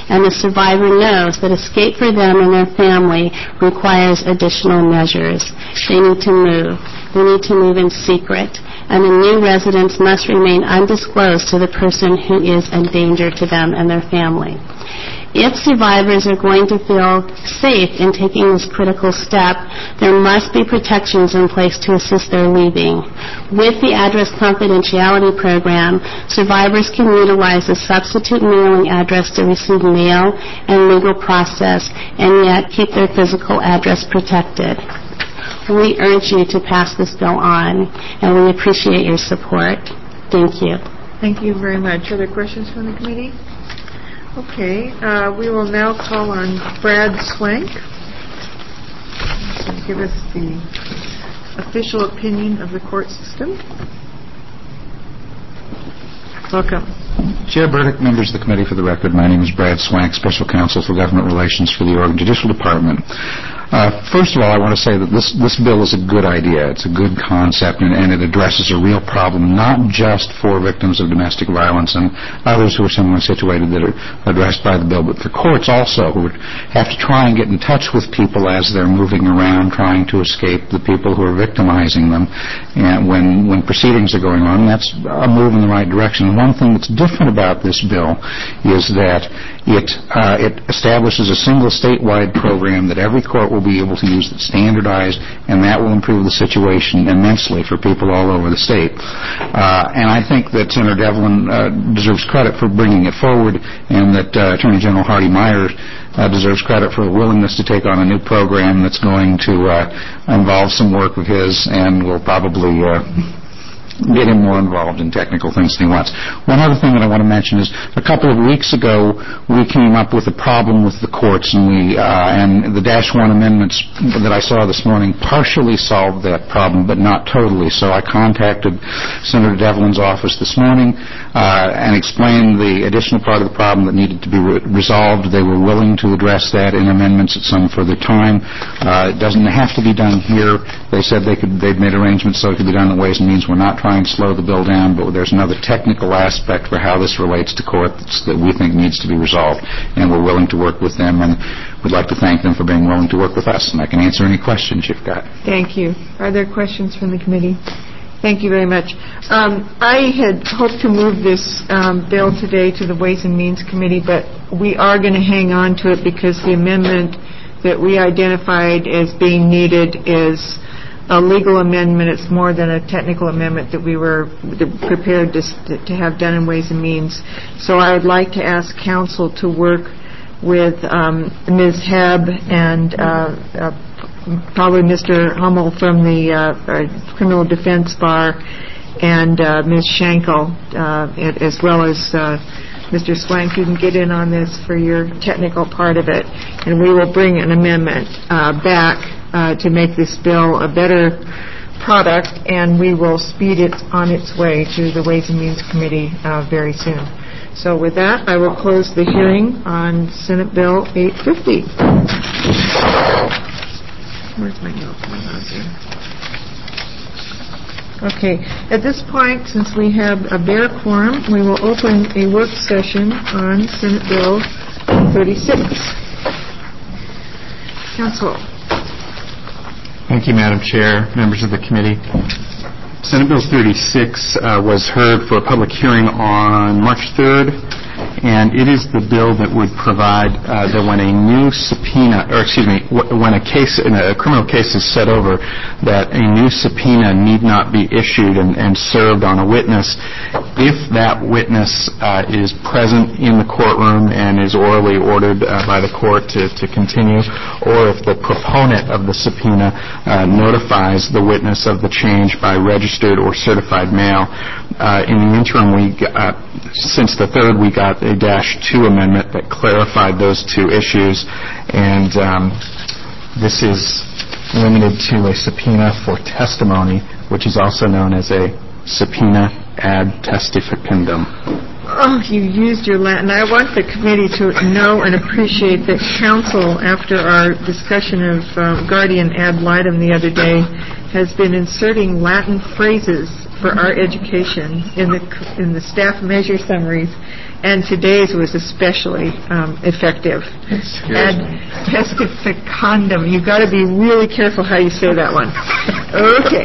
and the survivor knows that escape for them and their family requires additional measures. They need to move. They need to move in secret, and the new residence must remain undisclosed to the person who is a danger to them and their family. If survivors are going to feel safe in taking this critical step, there must be protections in place to assist their leaving. With the Address Confidentiality Program, survivors can utilize a substitute mailing address to receive mail and legal process and yet keep their physical address protected. We urge you to pass this bill on, and we appreciate your support. Thank you. Thank you very much. Other questions from the committee? Okay, we will now call on Brad Swank to give us the official opinion of the court system. Welcome. Chair Burdick, members of the committee, for the record, my name is Brad Swank, Special Counsel for Government Relations for the Oregon Judicial Department. First of all, I want to say that this bill is a good idea. It's a good concept, and it addresses a real problem, not just for victims of domestic violence and others who are similarly situated that are addressed by the bill, but for courts also, who would have to try and get in touch with people as they're moving around, trying to escape the people who are victimizing them, and when proceedings are going on. That's a move in the right direction. And one thing that's different about this bill is that it establishes a single statewide program that every court will be able to use that's standardized, and that will improve the situation immensely for people all over the state. And I think that Senator Devlin deserves credit for bringing it forward, and that Attorney General Hardy Myers deserves credit for a willingness to take on a new program that's going to involve some work of his and will probably get him more involved in technical things than he wants. One other thing that I want to mention is a couple of weeks ago we came up with a problem with the courts, and the -1 amendments that I saw this morning partially solved that problem, but not totally. So I contacted Senator Devlin's office this morning and explained the additional part of the problem that needed to be resolved. They were willing to address that in amendments at some further time. It doesn't have to be done here. They said they'd made arrangements so it could be done in Ways and Means. We're not trying to slow the bill down, but there's another technical aspect for how this relates to courts that we think needs to be resolved, and we're willing to work with them, and we'd like to thank them for being willing to work with us, and I can answer any questions you've got. Thank you. Are there questions from the committee? Thank you very much. I had hoped to move this bill today to the Ways and Means Committee, but we are going to hang on to it because the amendment that we identified as being needed is a legal amendment. It's more than a technical amendment that we were prepared to have done in Ways and Means. So I would like to ask council to work with Ms. Hebb and probably Mr. Hummel from the Criminal Defense Bar and Ms. Schenkel, as well as Mr. Swank. You can get in on this for your technical part of it, and we will bring an amendment back to make this bill a better product, and we will speed it on its way to the Ways and Means Committee very soon. So with that, I will close the hearing on Senate Bill 850. Where's my note? Okay. At this point, since we have a bare quorum, we will open a work session on Senate Bill 36. Council. Thank you, Madam Chair, members of the committee. Senate Bill 36 was heard for a public hearing on March 3rd, and it is the bill that would provide that when a new subpoena, when a criminal case is set over, that a new subpoena need not be issued and served on a witness if that witness is present in the courtroom and is orally ordered by the court to continue, or if the proponent of the subpoena notifies the witness of the change by registered or certified mail. In the interim, since the 3rd, we got a -2 amendment that clarified those two issues, and this is limited to a subpoena for testimony, which is also known as a subpoena ad testificandum. Oh, you used your Latin. I want the committee to know and appreciate that council, after our discussion of Guardian ad litem the other day, has been inserting Latin phrases for our education in the staff measure summaries, and today's was especially effective. Testificandum. You've got to be really careful how you say that one. Okay.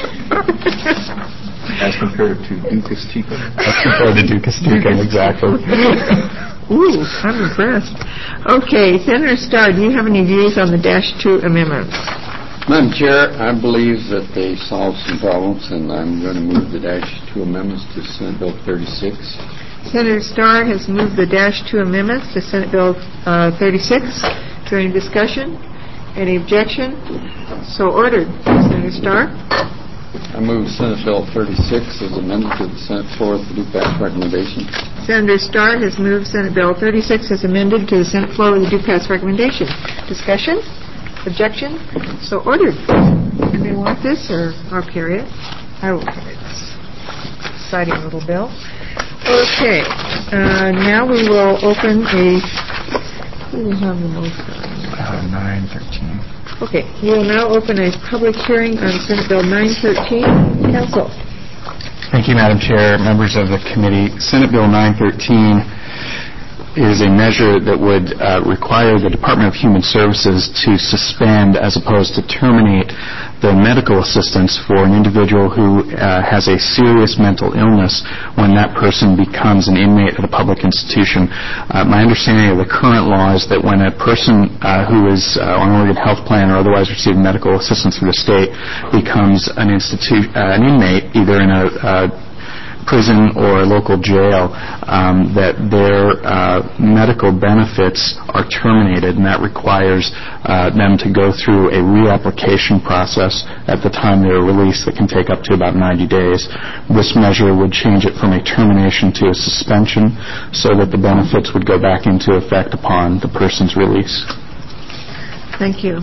As compared to Ducas Tecum. As compared to Ducas Tecum, exactly. Ooh, I'm impressed. Okay, Senator Starr, do you have any views on the -2 amendments? Madam Chair, I believe that they solve some problems, and I'm going to move the -2 amendments to Senate Bill 36. Senator Starr has moved the -2 amendments to Senate Bill 36. Is there any discussion? Any objection? So ordered. Senator Starr? I move Senate Bill 36 as amended to the Senate floor with the DUPAS recommendation. Senator Starr has moved Senate Bill 36 as amended to the Senate floor with the DUPAS recommendation. Discussion? Objection? So ordered. Anybody want this, or I'll carry it? I will carry this. Exciting little bill. Okay. Now we will open a... Who do we have the most on? 913. Okay. We will now open a public hearing on Senate Bill 913. Council. Thank you, Madam Chair, members of the committee. Senate Bill 913 is a measure that would require the Department of Human Services to suspend, as opposed to terminate, the medical assistance for an individual who has a serious mental illness when that person becomes an inmate at a public institution. My understanding of the current law is that when a person who is on an Oregon health plan or otherwise receiving medical assistance from the state becomes an inmate, either in a prison or a local jail, that their medical benefits are terminated, and that requires them to go through a reapplication process at the time they are released that can take up to about 90 days. This measure would change it from a termination to a suspension so that the benefits would go back into effect upon the person's release. Thank you.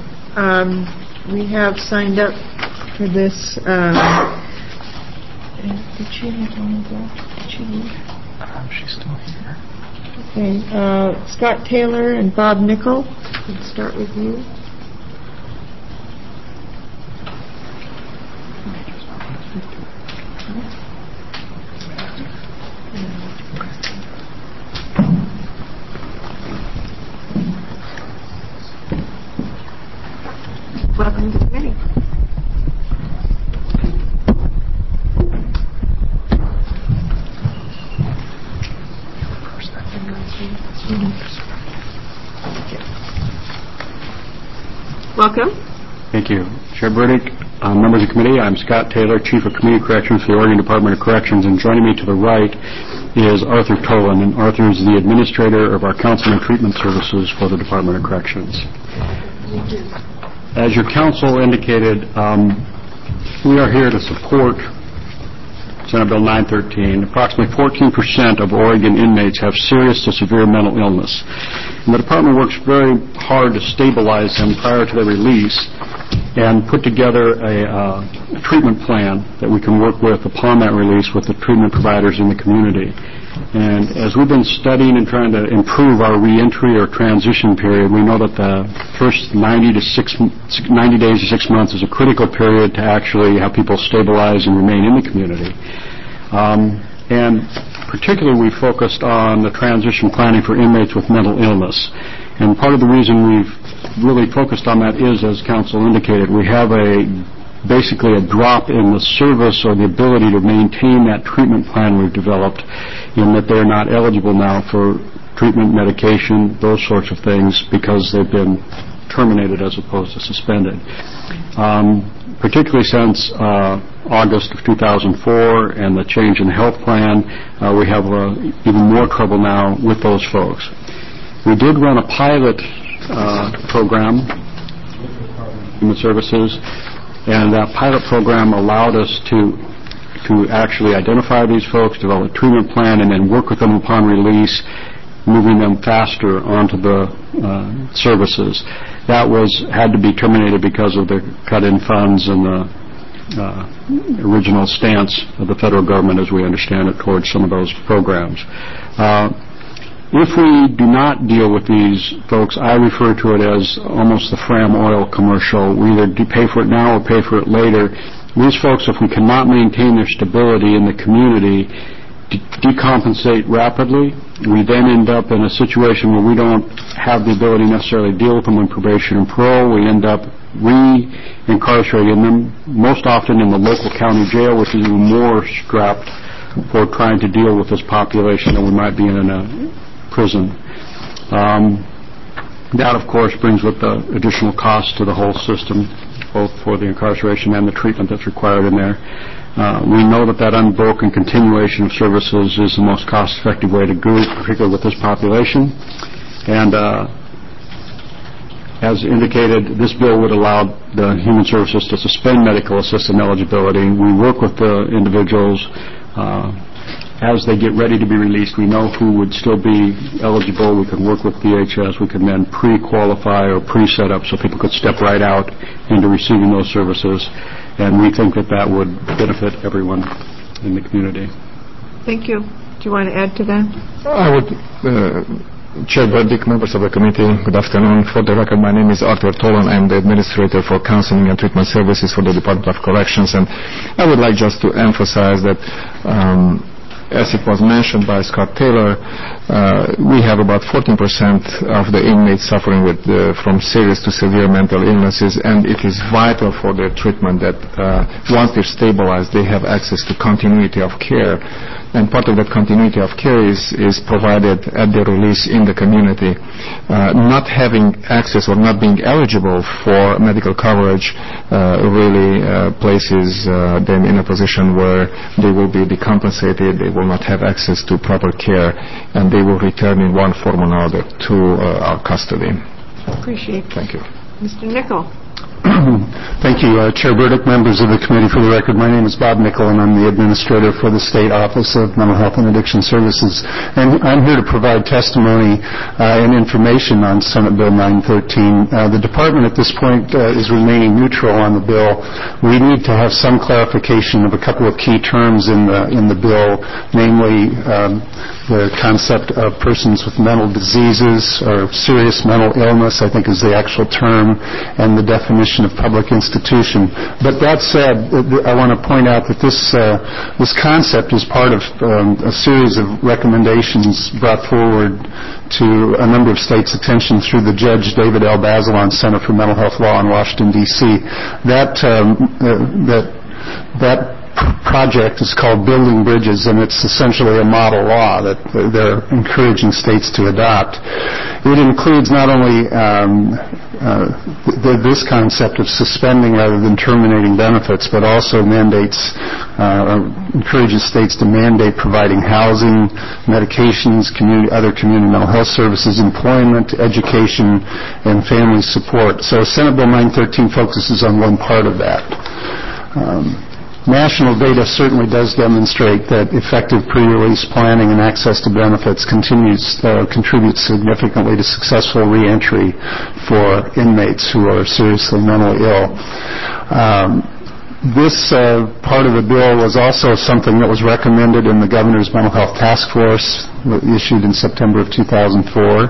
We have signed up for this... Did she have one of that? Did she leave? She's still here. Okay. Scott Taylor and Bob Nickel. Let's start with you. Welcome to the committee. Welcome. Thank you. Chair Burdick, members of the committee, I'm Scott Taylor, Chief of Community Corrections for the Oregon Department of Corrections, and joining me to the right is Arthur Tolan, and Arthur is the administrator of our counseling and treatment services for the Department of Corrections. As your counsel indicated, we are here to support Senate Bill 913. Approximately 14% of Oregon inmates have serious to severe mental illness. And the department works very hard to stabilize them prior to their release and put together a treatment plan that we can work with upon that release with the treatment providers in the community. And as we've been studying and trying to improve our reentry or transition period, we know that the first 90 days to 6 months is a critical period to actually have people stabilize and remain in the community. And particularly we focused on the transition planning for inmates with mental illness. And part of the reason we've really focused on that is, as counsel indicated, we have basically a drop in the service or the ability to maintain that treatment plan we've developed, in that they're not eligible now for treatment, medication, those sorts of things, because they've been terminated as opposed to suspended. Particularly since August of 2004 and the change in the health plan, we have even more trouble now with those folks. We did run a pilot program, Human Services, and that pilot program allowed us to actually identify these folks, develop a treatment plan, and then work with them upon release, moving them faster onto the services. That had to be terminated because of the cut-in funds and the original stance of the federal government, as we understand it, towards some of those programs. If we do not deal with these folks, I refer to it as almost the Fram oil commercial. We either pay for it now or pay for it later. these folks, if we cannot maintain their stability in the community, decompensate rapidly. We then end up in a situation where we don't have the ability necessarily to deal with them on probation and parole. We end up re-incarcerating them, most often in the local county jail, which is even more strapped for trying to deal with this population than we might be in a prison. That, of course, brings with the additional cost to the whole system, both for the incarceration and the treatment that's required in there. We know that unbroken continuation of services is the most cost-effective way to go, particularly with this population. And as indicated, this bill would allow the Human Services to suspend medical assistant eligibility. We work with the individuals as they get ready to be released. We know who would still be eligible. We can work with DHS. We can then pre-qualify or pre-set up so people could step right out into receiving those services. And we think that would benefit everyone in the community. Thank you. Do you want to add to that? I would, Chair Burdick, members of the committee, good afternoon. For the record, my name is Arthur Tolan. I'm the Administrator for Counseling and Treatment Services for the Department of Corrections. And I would like just to emphasize that as it was mentioned by Scott Taylor, we have about 14% of the inmates suffering from serious to severe mental illnesses, and it is vital for their treatment that once they're stabilized, they have access to continuity of care. And part of that continuity of care is provided at their release in the community. Not having access or not being eligible for medical coverage really places them in a position where they will be decompensated, they will not have access to proper care, and they will return in one form or another to our custody. Appreciate it. Thank you. Mr. Nickel. Thank you, Chair Burdick, members of the committee. For the record, my name is Bob Nickel, and I'm the Administrator for the State Office of Mental Health and Addiction Services. And I'm here to provide testimony and information on Senate Bill 913. The Department at this point is remaining neutral on the bill. We need to have some clarification of a couple of key terms in the bill, namely the concept of persons with mental diseases or serious mental illness, I think is the actual term, and the definition of public institution. But that said, I want to point out that this concept is part of a series of recommendations brought forward to a number of states' attention through the Judge David L. Bazelon Center for Mental Health Law in Washington, D.C. That project is called Building Bridges, and it's essentially a model law that they're encouraging states to adopt. It includes not only this concept of suspending rather than terminating benefits, but also encourages states to mandate providing housing, medications, other community mental health services, employment, education, and family support. So Senate Bill 913 focuses on one part of that. National data certainly does demonstrate that effective pre-release planning and access to benefits contributes significantly to successful reentry for inmates who are seriously mentally ill. This part of the bill was also something that was recommended in the Governor's Mental Health Task Force issued in September of 2004.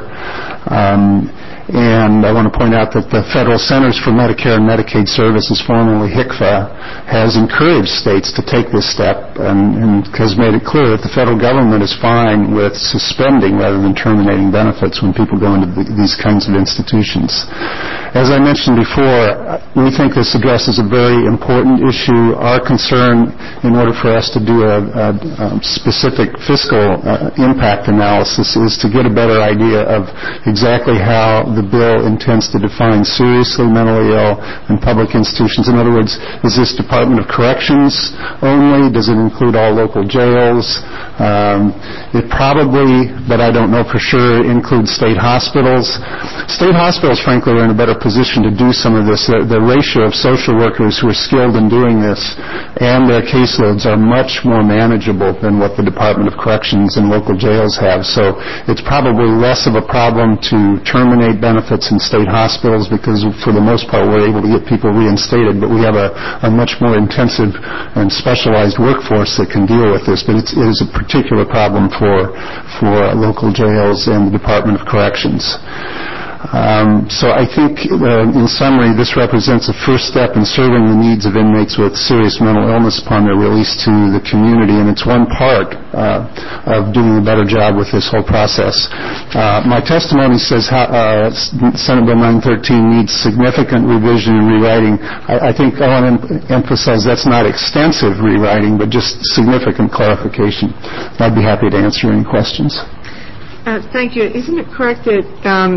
And I want to point out that the Federal Centers for Medicare and Medicaid Services, formerly HCFA, has encouraged states to take this step and has made it clear that the federal government is fine with suspending rather than terminating benefits when people go into these kinds of institutions. As I mentioned before, we think this addresses a very important issue. Our concern, in order for us to do a specific fiscal impact analysis, is to get a better idea of exactly how the bill intends to define seriously mentally ill in public institutions. In other words, is this Department of Corrections only? Does it include all local jails? It probably, but I don't know for sure, includes state hospitals. State hospitals, frankly, are in a better position to do some of this. The ratio of social workers who are skilled in doing this and their caseloads are much more manageable than what the Department of Corrections and local jails have. So it's probably less of a problem to terminate benefits in state hospitals because, for the most part, we're able to get people reinstated. But we have a much more intensive and specialized workforce that can deal with this. But it is a particular problem for local jails and the Department of Corrections. So I think, in summary, this represents a first step in serving the needs of inmates with serious mental illness upon their release to the community, and it's one part of doing a better job with this whole process. My testimony says Senate Bill 913 needs significant revision and rewriting. I think I want to emphasize that's not extensive rewriting, but just significant clarification. I'd be happy to answer any questions. Thank you. Isn't it correct that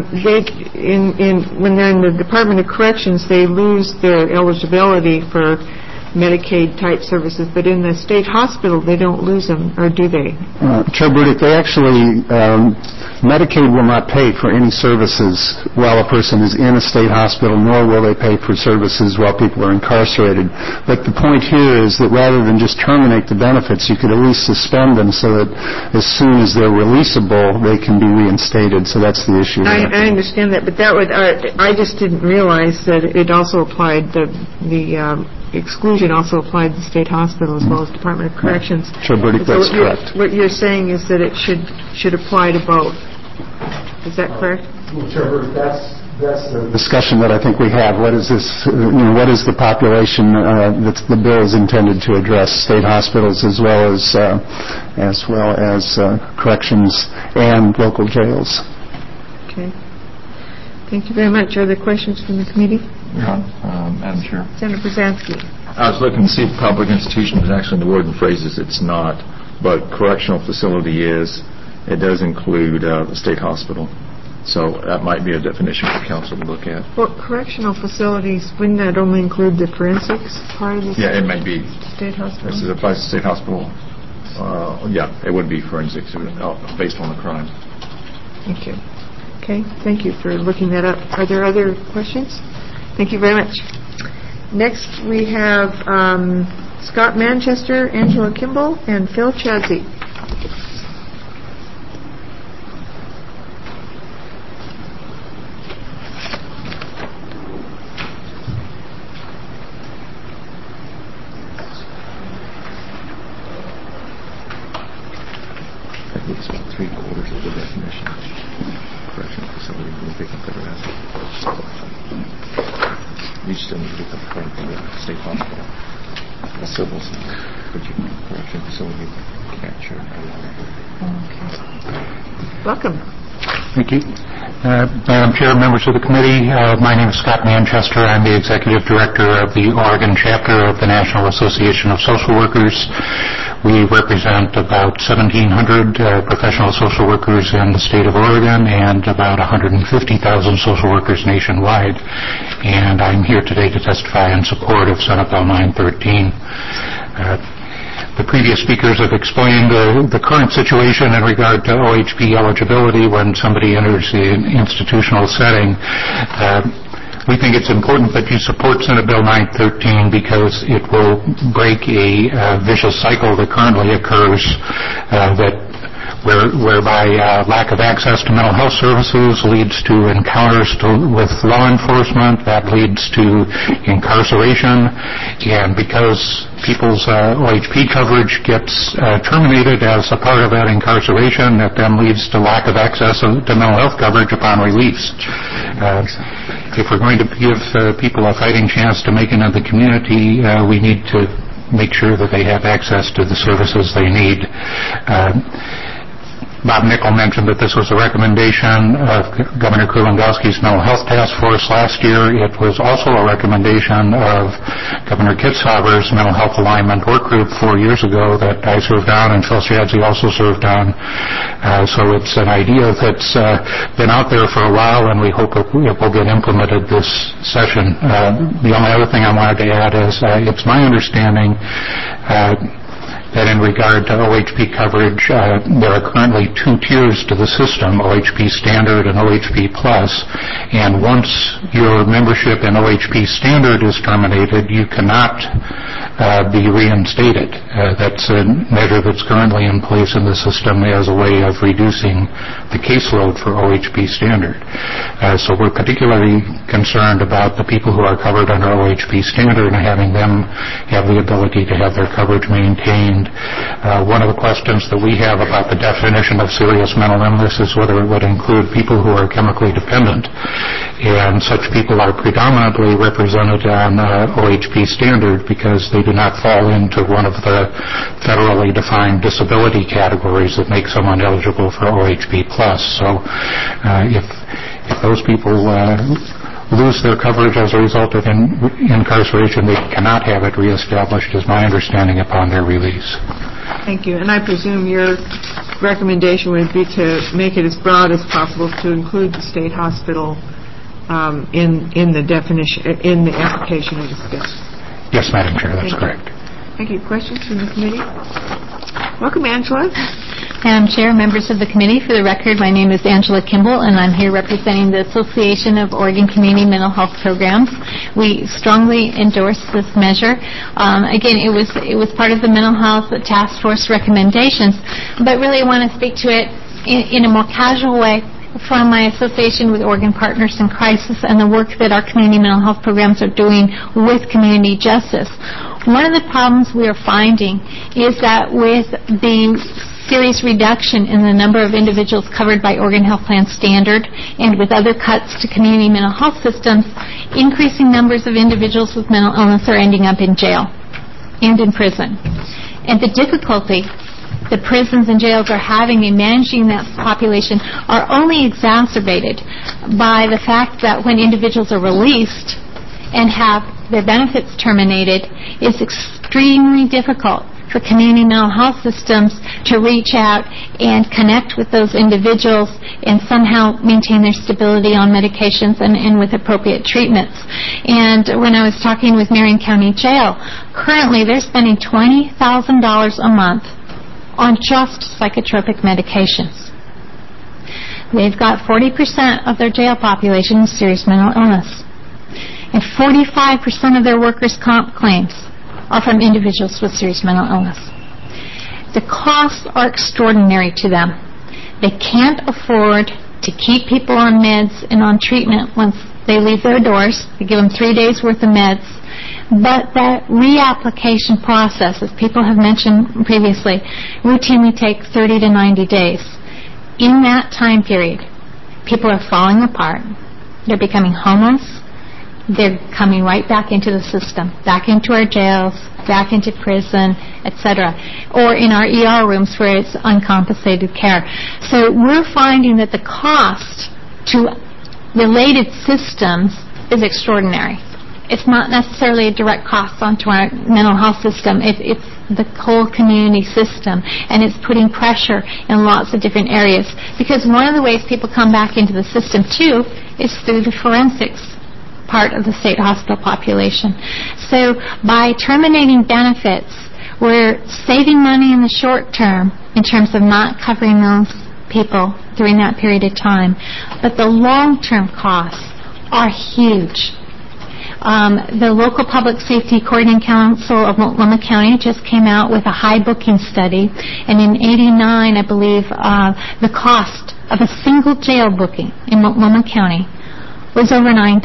when they're in the Department of Corrections, they lose their eligibility for Medicaid-type services, but in the state hospital, they don't lose them, or do they? Chair Burdick, they actually, Medicaid will not pay for any services while a person is in a state hospital, nor will they pay for services while people are incarcerated. But the point here is that rather than just terminate the benefits, you could at least suspend them so that as soon as they're releasable, they can be reinstated. So that's the issue. I understand that, but that would, I just didn't realize that it also applied, the exclusion also applied to state hospital as well as Department of Corrections. Chair Burdick, that's correct. What you're saying is that it should apply to both. Is that correct? Well, Chair Burdick, that's the discussion that I think we have. What is this? What is the population that the bill is intended to address? State hospitals as well as corrections and local jails. Okay. Thank you very much. Are there questions from the committee? Madam Chair. Senator Brzezinski. I was looking to see if public institution is actually in the word and phrases. It's not, but correctional facility is. It does include the state hospital. So that might be a definition for council to look at. Well, correctional facilities, wouldn't that only include the forensics part of the it may be. State hospital? This applies to state hospital. It would be forensics based on the crime. Thank you. Okay, thank you for looking that up. Are there other questions? Thank you very much. Next, we have Scott Manchester, Angela Kimball, and Phil Chazzi. I think it's about 3/4 of the definition. Correctional facility, we pick up that you still need to pick up from the state hospital. The civil center, but you can correction facility capture. Okay. Welcome. Thank you. Madam Chair, members of the committee, my name is Scott Manchester. I'm the Executive Director of the Oregon chapter of the National Association of Social Workers. We represent about 1,700 professional social workers in the state of Oregon and about 150,000 social workers nationwide. And I'm here today to testify in support of Senate Bill 913. The previous speakers have explained the current situation in regard to OHP eligibility when somebody enters the institutional setting. We think it's important that you support Senate Bill 913 because it will break a vicious cycle that currently occurs whereby lack of access to mental health services leads to encounters with law enforcement, that leads to incarceration, and because people's OHP coverage gets terminated as a part of that incarceration, that then leads to lack of access to mental health coverage upon release. If we're going to give people a fighting chance to make it into the community, we need to make sure that they have access to the services they need. Bob Nickel mentioned that this was a recommendation of Governor Kulongoski's Mental Health Task Force last year. It was also a recommendation of Governor Kitzhaber's Mental Health Alignment Work Group 4 years ago that I served on and Phil Chadzey also served on. So it's an idea that's been out there for a while, and we hope it will get implemented this session. The only other thing I wanted to add is it's my understanding that in regard to OHP coverage, there are currently 2 tiers to the system, OHP Standard and OHP Plus, and once your membership in OHP Standard is terminated, you cannot be reinstated. That's a measure that's currently in place in the system as a way of reducing the caseload for OHP Standard. So we're particularly concerned about the people who are covered under OHP Standard and having them have the ability to have their coverage maintained And one of the questions that we have about the definition of serious mental illness is whether it would include people who are chemically dependent. And such people are predominantly represented on OHP standard because they do not fall into one of the federally defined disability categories that make someone eligible for OHP+. So if those people lose their coverage as a result of incarceration, they cannot have it reestablished, is my understanding, upon their release. Thank you. And I presume your recommendation would be to make it as broad as possible to include the state hospital in the definition, in the application of this bill. Yes, Madam Chair, that's correct. Thank you. Questions from the committee? Welcome, Angela. Madam Chair, members of the committee, for the record, my name is Angela Kimball, and I'm here representing the Association of Oregon Community Mental Health Programs. We strongly endorse this measure. Again, it was part of the Mental Health Task Force recommendations, but really I want to speak to it in a more casual way from my association with Oregon Partners in Crisis and the work that our community mental health programs are doing with community justice. One of the problems we are finding is that with the serious reduction in the number of individuals covered by Oregon Health Plan Standard and with other cuts to community mental health systems, increasing numbers of individuals with mental illness are ending up in jail and in prison. And the difficulty the prisons and jails are having in managing that population are only exacerbated by the fact that when individuals are released and have their benefits terminated, it's extremely difficult for community mental health systems to reach out and connect with those individuals and somehow maintain their stability on medications and with appropriate treatments. And when I was talking with Marion County Jail, currently they're spending $20,000 a month on just psychotropic medications. They've got 40% of their jail population with serious mental illness. And 45% of their workers' comp claims are from individuals with serious mental illness. The costs are extraordinary to them. They can't afford to keep people on meds and on treatment once they leave their doors. They give them 3 days' worth of meds. But that reapplication process, as people have mentioned previously, routinely takes 30 to 90 days. In that time period, people are falling apart. They're becoming homeless. They're coming right back into the system, back into our jails, back into prison, etc., or in our ER rooms where it's uncompensated care. So we're finding that the cost to related systems is extraordinary. It's not necessarily a direct cost onto our mental health system. It's the whole community system, and it's putting pressure in lots of different areas. Because one of the ways people come back into the system, too, is through the forensics part of the state hospital population. So by terminating benefits, we're saving money in the short term in terms of not covering those people during that period of time. But the long-term costs are huge. The local Public Safety Coordinating Council of Multnomah County just came out with a high booking study, and in '89, I believe, the cost of a single jail booking in Multnomah County was over $9,000.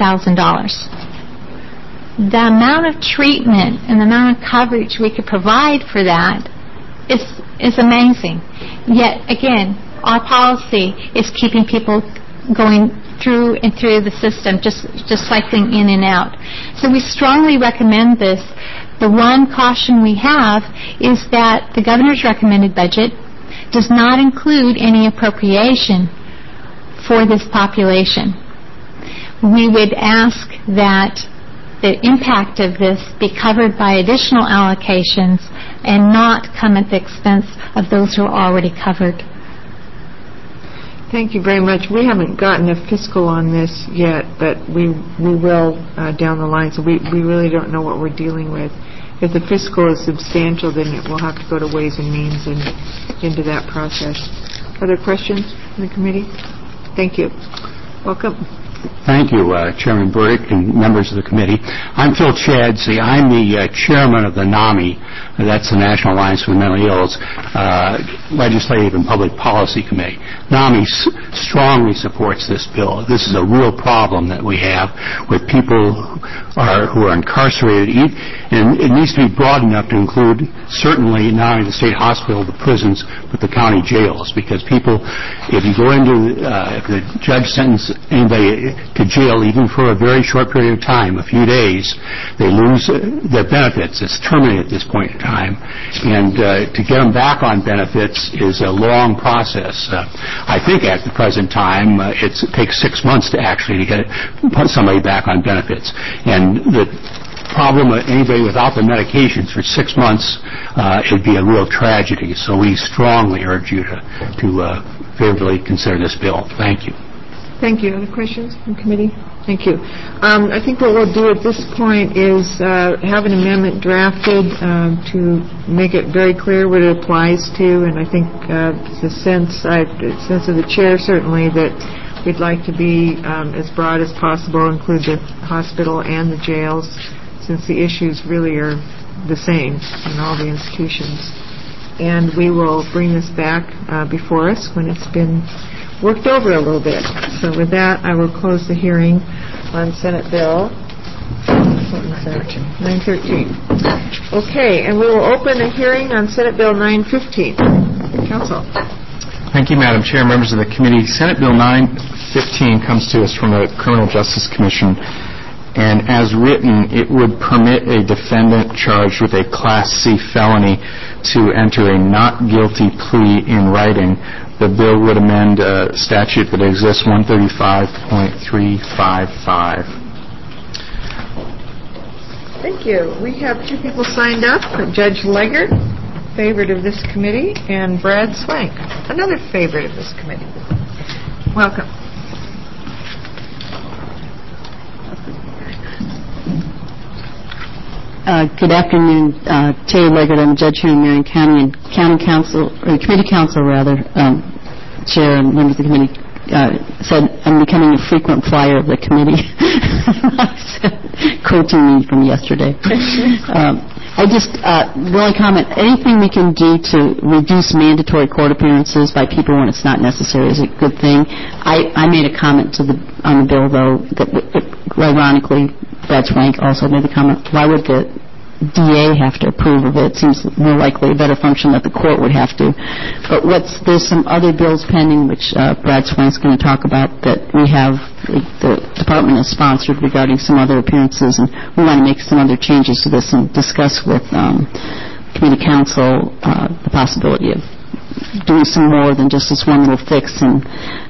The amount of treatment and the amount of coverage we could provide for that is amazing. Yet, again, our policy is keeping people going through and through the system, just cycling in and out. So we strongly recommend this. The one caution we have is that the governor's recommended budget does not include any appropriation for this population. We would ask that the impact of this be covered by additional allocations and not come at the expense of those who are already covered. Thank you very much. We haven't gotten a fiscal on this yet, but we will down the line, so we really don't know what we're dealing with. If the fiscal is substantial, then we'll have to go to Ways and Means and into that process. Other questions from the committee? Thank you. Welcome. Thank you, Chairman Burdick and members of the committee. I'm Phil Chadsey. I'm the chairman of the NAMI, that's the National Alliance for the Mentally Ill, Legislative and Public Policy Committee. NAMI strongly supports this bill. This is a real problem that we have with people who are incarcerated, and it needs to be broad enough to include certainly not only the state hospital, the prisons, but the county jails, because people, if you go into, if the judge sentences anybody to jail even for a very short period of time, a few days, they lose their benefits. It's terminated at this point in time, and to get them back on benefits is a long process. I think at the present time it takes 6 months to actually put somebody back on benefits, and the problem with anybody without the medications for 6 months, it'd be a real tragedy. So we strongly urge you to favorably consider this bill. Thank you. Thank you. Other questions from committee? Thank you. I think what we'll do at this point is have an amendment drafted to make it very clear what it applies to, and I think the sense of the chair certainly that we'd like to be as broad as possible, include the hospital and the jails, since the issues really are the same in all the institutions. And we will bring this back before us when it's been worked over a little bit. So with that, I will close the hearing on Senate Bill 913. Okay, and we will open a hearing on Senate Bill 915. Council. Thank you, Madam Chair, members of the committee. Senate Bill 915 comes to us from the Criminal Justice Commission, and as written, it would permit a defendant charged with a Class C felony to enter a not guilty plea in writing. The bill would amend a statute that exists, 135.355. Thank you. We have two people signed up, Judge Leggert, favorite of this committee, and Brad Swank, another favorite of this committee. Welcome. Good afternoon, Terry Leggett. I'm a judge here in Marion County, and Committee Council, Chair and members of the committee said I'm becoming a frequent flyer of the committee. Quoting me from yesterday. I just want to comment, anything we can do to reduce mandatory court appearances by people when it's not necessary is a good thing. I made a comment on the bill, though, that ironically, Brad Swank also made the comment, why would the DA have to approve of it? It seems more likely a better function that the court would have to. But there's some other bills pending, which Brad Swank's going to talk about, that we have, the department has sponsored regarding some other appearances, and we want to make some other changes to this and discuss with committee council the possibility of doing some more than just this one little fix. And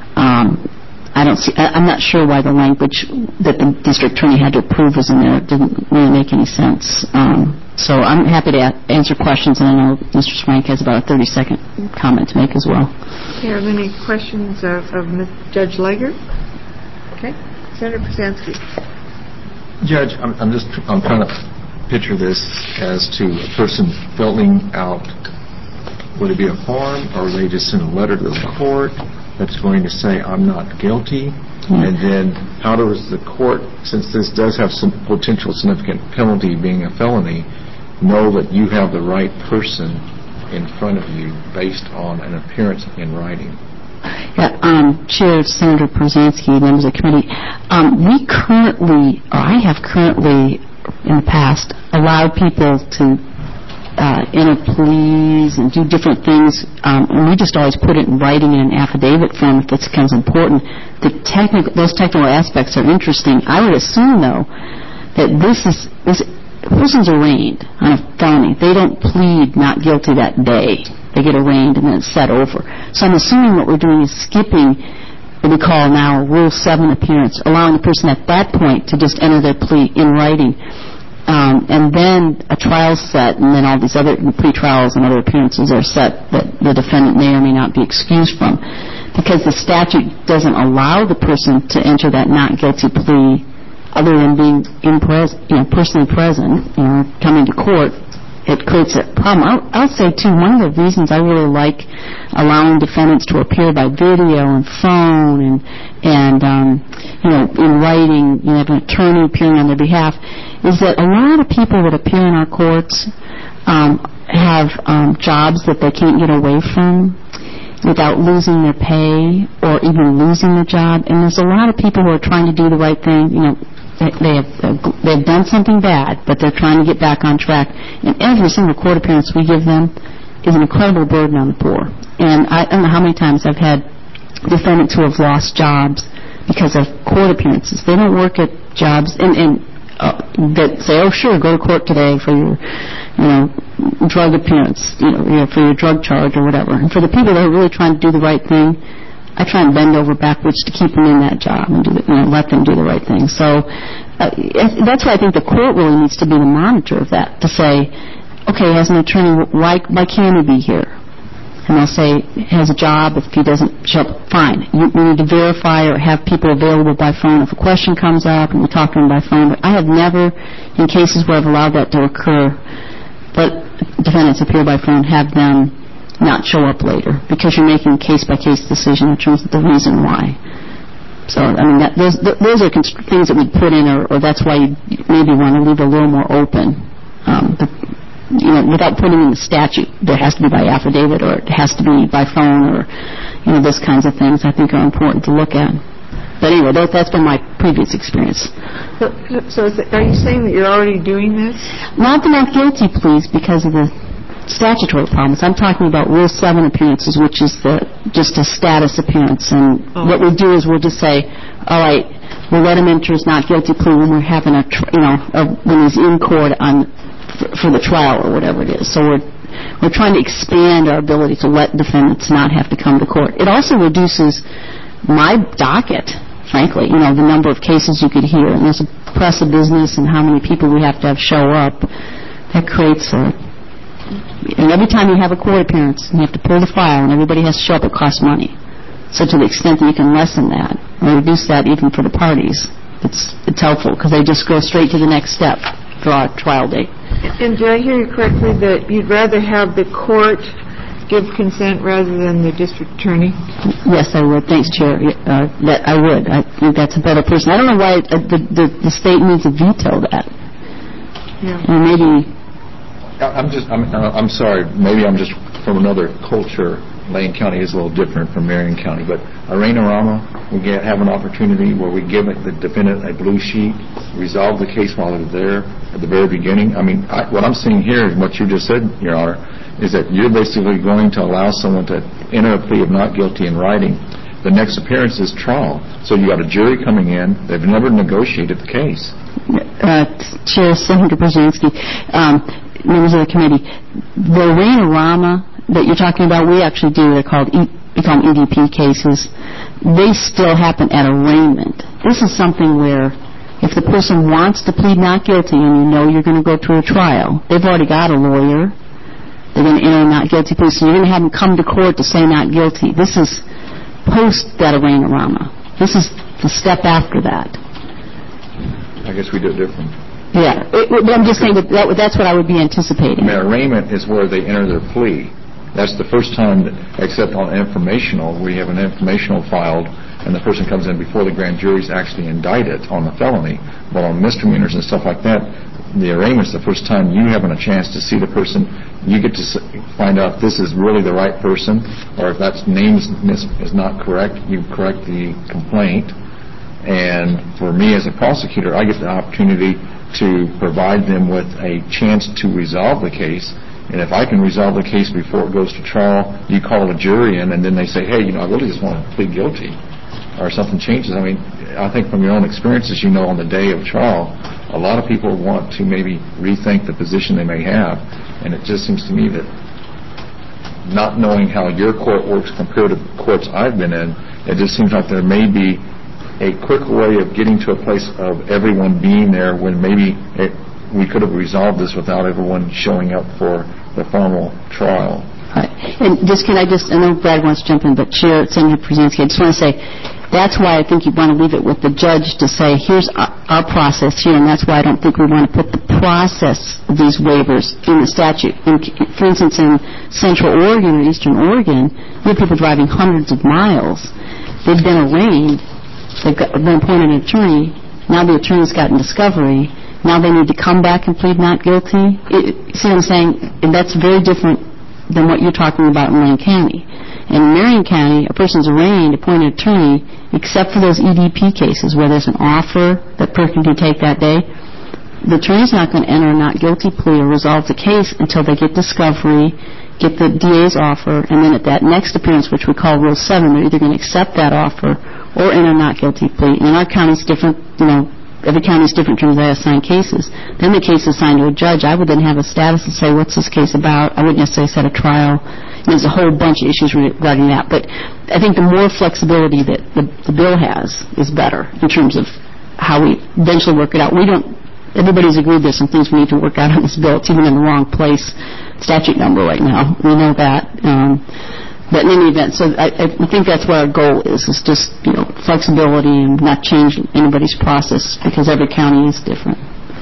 I'm not sure why the language that the district attorney had to approve was in there. It didn't really make any sense. So I'm happy to answer questions, and I know Mr. Swank has about a 30-second comment to make as well. Do you have any questions of Judge Leggert? Okay. Senator Pasansky. Judge, I'm trying to picture this as to a person filling out, would it be a form, or would they just send a letter to the court that's going to say, I'm not guilty? And then how does the court, since this does have some potential significant penalty being a felony, know that you have the right person in front of you based on an appearance in writing? Chair, Senator Pasansky, members of the committee, I have currently, in the past, allowed people to enter pleas and do different things, and we just always put it in writing in an affidavit form if it becomes important. Those technical aspects are interesting. I would assume, though, that person's arraigned on a felony. They don't plead not guilty that day. They get arraigned and then it's set over. So I'm assuming what we're doing is skipping what we call now Rule 7 appearance, allowing the person at that point to just enter their plea in writing. And then a trial set, and then all these other pre-trials and other appearances are set that the defendant may or may not be excused from. Because the statute doesn't allow the person to enter that not guilty plea other than being personally present, coming to court, it creates a problem. I'll say, too, one of the reasons I really like allowing defendants to appear by video and phone and in writing, have an attorney appearing on their behalf, is that a lot of people that appear in our courts have jobs that they can't get away from without losing their pay or even losing their job. And there's a lot of people who are trying to do the right thing, they've done something bad, but they're trying to get back on track. And every single court appearance we give them is an incredible burden on the poor. And I don't know how many times I've had defendants who have lost jobs because of court appearances. They don't work at jobs and that say, oh, sure, go to court today for your, drug appearance, for your drug charge or whatever. And for the people that are really trying to do the right thing, I try and bend over backwards to keep them in that job and let them do the right thing. So that's why I think the court really needs to be the monitor of that, to say, okay, as an attorney, why can't he be here? And they'll say, he has a job. If he doesn't show up, fine. You need to verify or have people available by phone if a question comes up, and we talk to them by phone. But I have never, in cases where I've allowed that to occur, let defendants appear by phone, have them not show up later, because you're making a case-by-case decision in terms of the reason why. So, I mean, those are things that we put in, or that's why you maybe want to leave a little more open. Without putting in the statute, there has to be by affidavit, or it has to be by phone, or, those kinds of things I think are important to look at. But anyway, that's been my previous experience. So are you saying that you're already doing this? Not the not guilty pleas because of the statutory problems. I'm talking about Rule 7 appearances, which is just a status appearance. And what we do is we'll just say, all right, we'll let him enter his not guilty plea when we're having when he's in court for the trial or whatever it is. So we're trying to expand our ability to let defendants not have to come to court. It also reduces my docket, frankly, the number of cases you could hear. And there's a press of business and how many people we have to have show up. That creates and every time you have a court appearance, you have to pull the file and everybody has to show up, it costs money. So to the extent that you can lessen that or reduce that even for the parties, it's helpful because they just go straight to the next step for our trial date. And did I hear you correctly that you'd rather have the court give consent rather than the district attorney? Yes, I would. Thanks, Chair. That I would. I think that's a better person. I don't know why the state needs to veto that. Yeah. And maybe. I'm sorry. Maybe I'm just from another culture. Lane County is a little different from Marion County, but Arena-Rama, we have an opportunity where we give the defendant a blue sheet, resolve the case while they're there at the very beginning. I mean, what I'm seeing here, and what you just said, Your Honor, is that you're basically going to allow someone to enter a plea of not guilty in writing. The next appearance is trial. So you got a jury coming in. They've never negotiated the case. Chair, Senator Brzezinski, members of the committee, the Arena-Rama that you're talking about, we actually do. We call them EDP cases. They still happen at arraignment. This is something where if the person wants to plead not guilty and you're going to go to a trial, they've already got a lawyer. They're going to enter a not guilty plea, so you're going to have them come to court to say not guilty. This is post that Arena-Rama. This is the step after that. I guess we do it different. Yeah, but I'm just saying that's what I would be anticipating. Arraignment is where they enter their plea. That's the first time, except on informational, we have an informational filed, and the person comes in before the grand jury's actually indicted on the felony. But on misdemeanors and stuff like that, the arraignment's the first time you having a chance to see the person. You get to find out if this is really the right person, or if that name is not correct, you correct the complaint. And for me as a prosecutor, I get the opportunity to provide them with a chance to resolve the case. And if I can resolve the case before it goes to trial, you call a jury in, and then they say, hey, I really just want to plead guilty, or something changes. I mean, I think from your own experiences, on the day of trial, a lot of people want to maybe rethink the position they may have. And it just seems to me that not knowing how your court works compared to courts I've been in, it just seems like there may be a quick way of getting to a place of everyone being there when maybe we could have resolved this without everyone showing up for the formal trial. Right. And I know Brad wants to jump in, but Chair, Senator Brzezinski, I just want to say, that's why I think you want to leave it with the judge to say, here's our process here, and that's why I don't think we want to put the process of these waivers in the statute. For instance, in Central Oregon or Eastern Oregon, you have people driving hundreds of miles. They've been arraigned. They've been appointed an attorney. Now the attorney's gotten discovery. Now they need to come back and plead not guilty. See what I'm saying? And that's very different than what you're talking about in Marion County. In Marion County, a person's arraigned, appointed attorney, except for those EDP cases where there's an offer that person can take that day. The attorney's not going to enter a not guilty plea or resolve the case until they get discovery, get the DA's offer, and then at that next appearance, which we call Rule 7, they're either going to accept that offer or enter a not guilty plea. And our county's different, every county is different in terms of they assign cases. Then the case is assigned to a judge. I would then have a status and say, what's this case about? I wouldn't necessarily set a trial. There's a whole bunch of issues regarding that. But I think the more flexibility that the bill has is better in terms of how we eventually work it out. Everybody's agreed there's some things we need to work out on this bill. It's even in the wrong place, statute number right now. We know that. But in any event, so I think that's what our goal is just, flexibility and not change anybody's process because every county is different.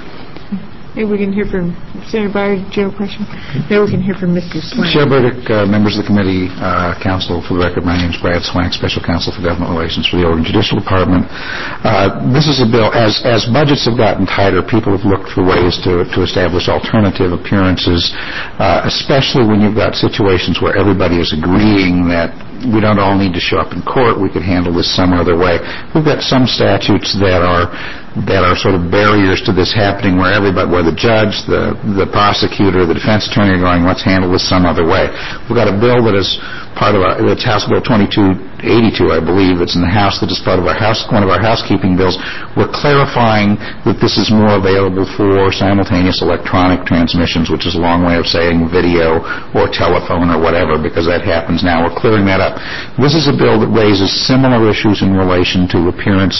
Maybe we can hear from Senator Breyer. Do you have a question? Maybe we can hear from Mr. Swank. Chair Burdick, members of the committee, counsel, for the record, my name is Brad Swank, Special Counsel for Government Relations for the Oregon Judicial Department. This is a bill, as budgets have gotten tighter, people have looked for ways to establish alternative appearances, especially when you've got situations where everybody is agreeing that we don't all need to show up in court. We could handle this some other way. We've got some statutes that are sort of barriers to this happening where the judge, the prosecutor, the defense attorney are going, let's handle this some other way. We've got a bill that is part of it's House Bill 2282, I believe. It's in the House that is part of one of our housekeeping bills. We're clarifying that this is more available for simultaneous electronic transmissions, which is a long way of saying video or telephone or whatever, because that happens now. We're clearing that up. This is a bill that raises similar issues in relation to appearance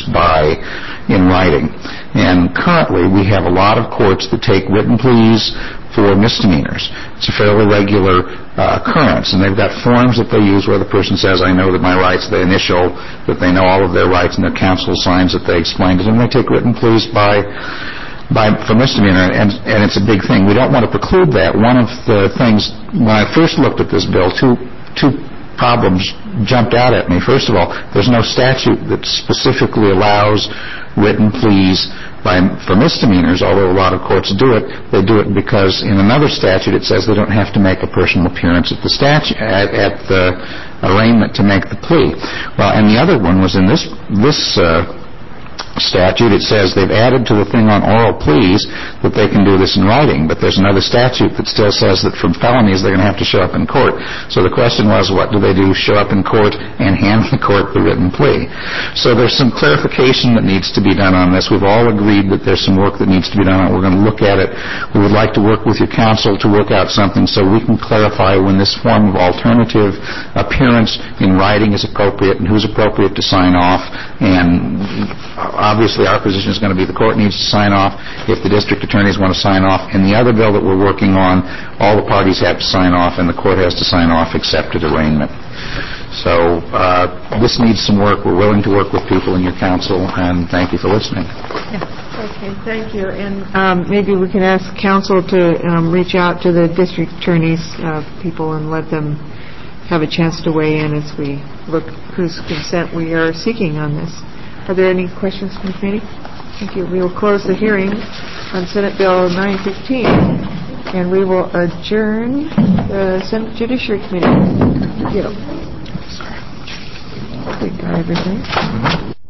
in writing. And currently, we have a lot of courts that take written pleas for misdemeanors. It's a fairly regular occurrence, and they've got forms that they use where the person says, I know that my rights, they initial, that they know all of their rights, and their counsel signs that they explained it, and they take written pleas for misdemeanor, and it's a big thing. We don't want to preclude that. One of the things, when I first looked at this bill, two problems jumped out at me. First of all, there's no statute that specifically allows written pleas for misdemeanors, although a lot of courts do it. They do it because in another statute it says they don't have to make a personal appearance at the arraignment to make the plea. Well, and the other one was in this statute. It says they've added to the thing on oral pleas that they can do this in writing, but there's another statute that still says that from felonies they're going to have to show up in court. So the question was, what do they do? Show up in court and hand the court the written plea. So there's some clarification that needs to be done on this. We've all agreed that there's some work that needs to be done on it. We're going to look at it. We would like to work with your counsel to work out something so we can clarify when this form of alternative appearance in writing is appropriate and who's appropriate to sign off. And obviously our position is going to be the court needs to sign off if the district attorneys want to sign off. In the other bill that we're working on, all the parties have to sign off and the court has to sign off except at arraignment. So this needs some work. We're willing to work with people in your counsel, and thank you for listening. Okay, thank you. And maybe we can ask counsel to reach out to the district attorneys people and let them have a chance to weigh in as we look whose consent we are seeking on this. Are there any questions from the committee? Thank you. We will close the hearing on Senate Bill 915, and we will adjourn the Senate Judiciary Committee. Thank you. We got everything.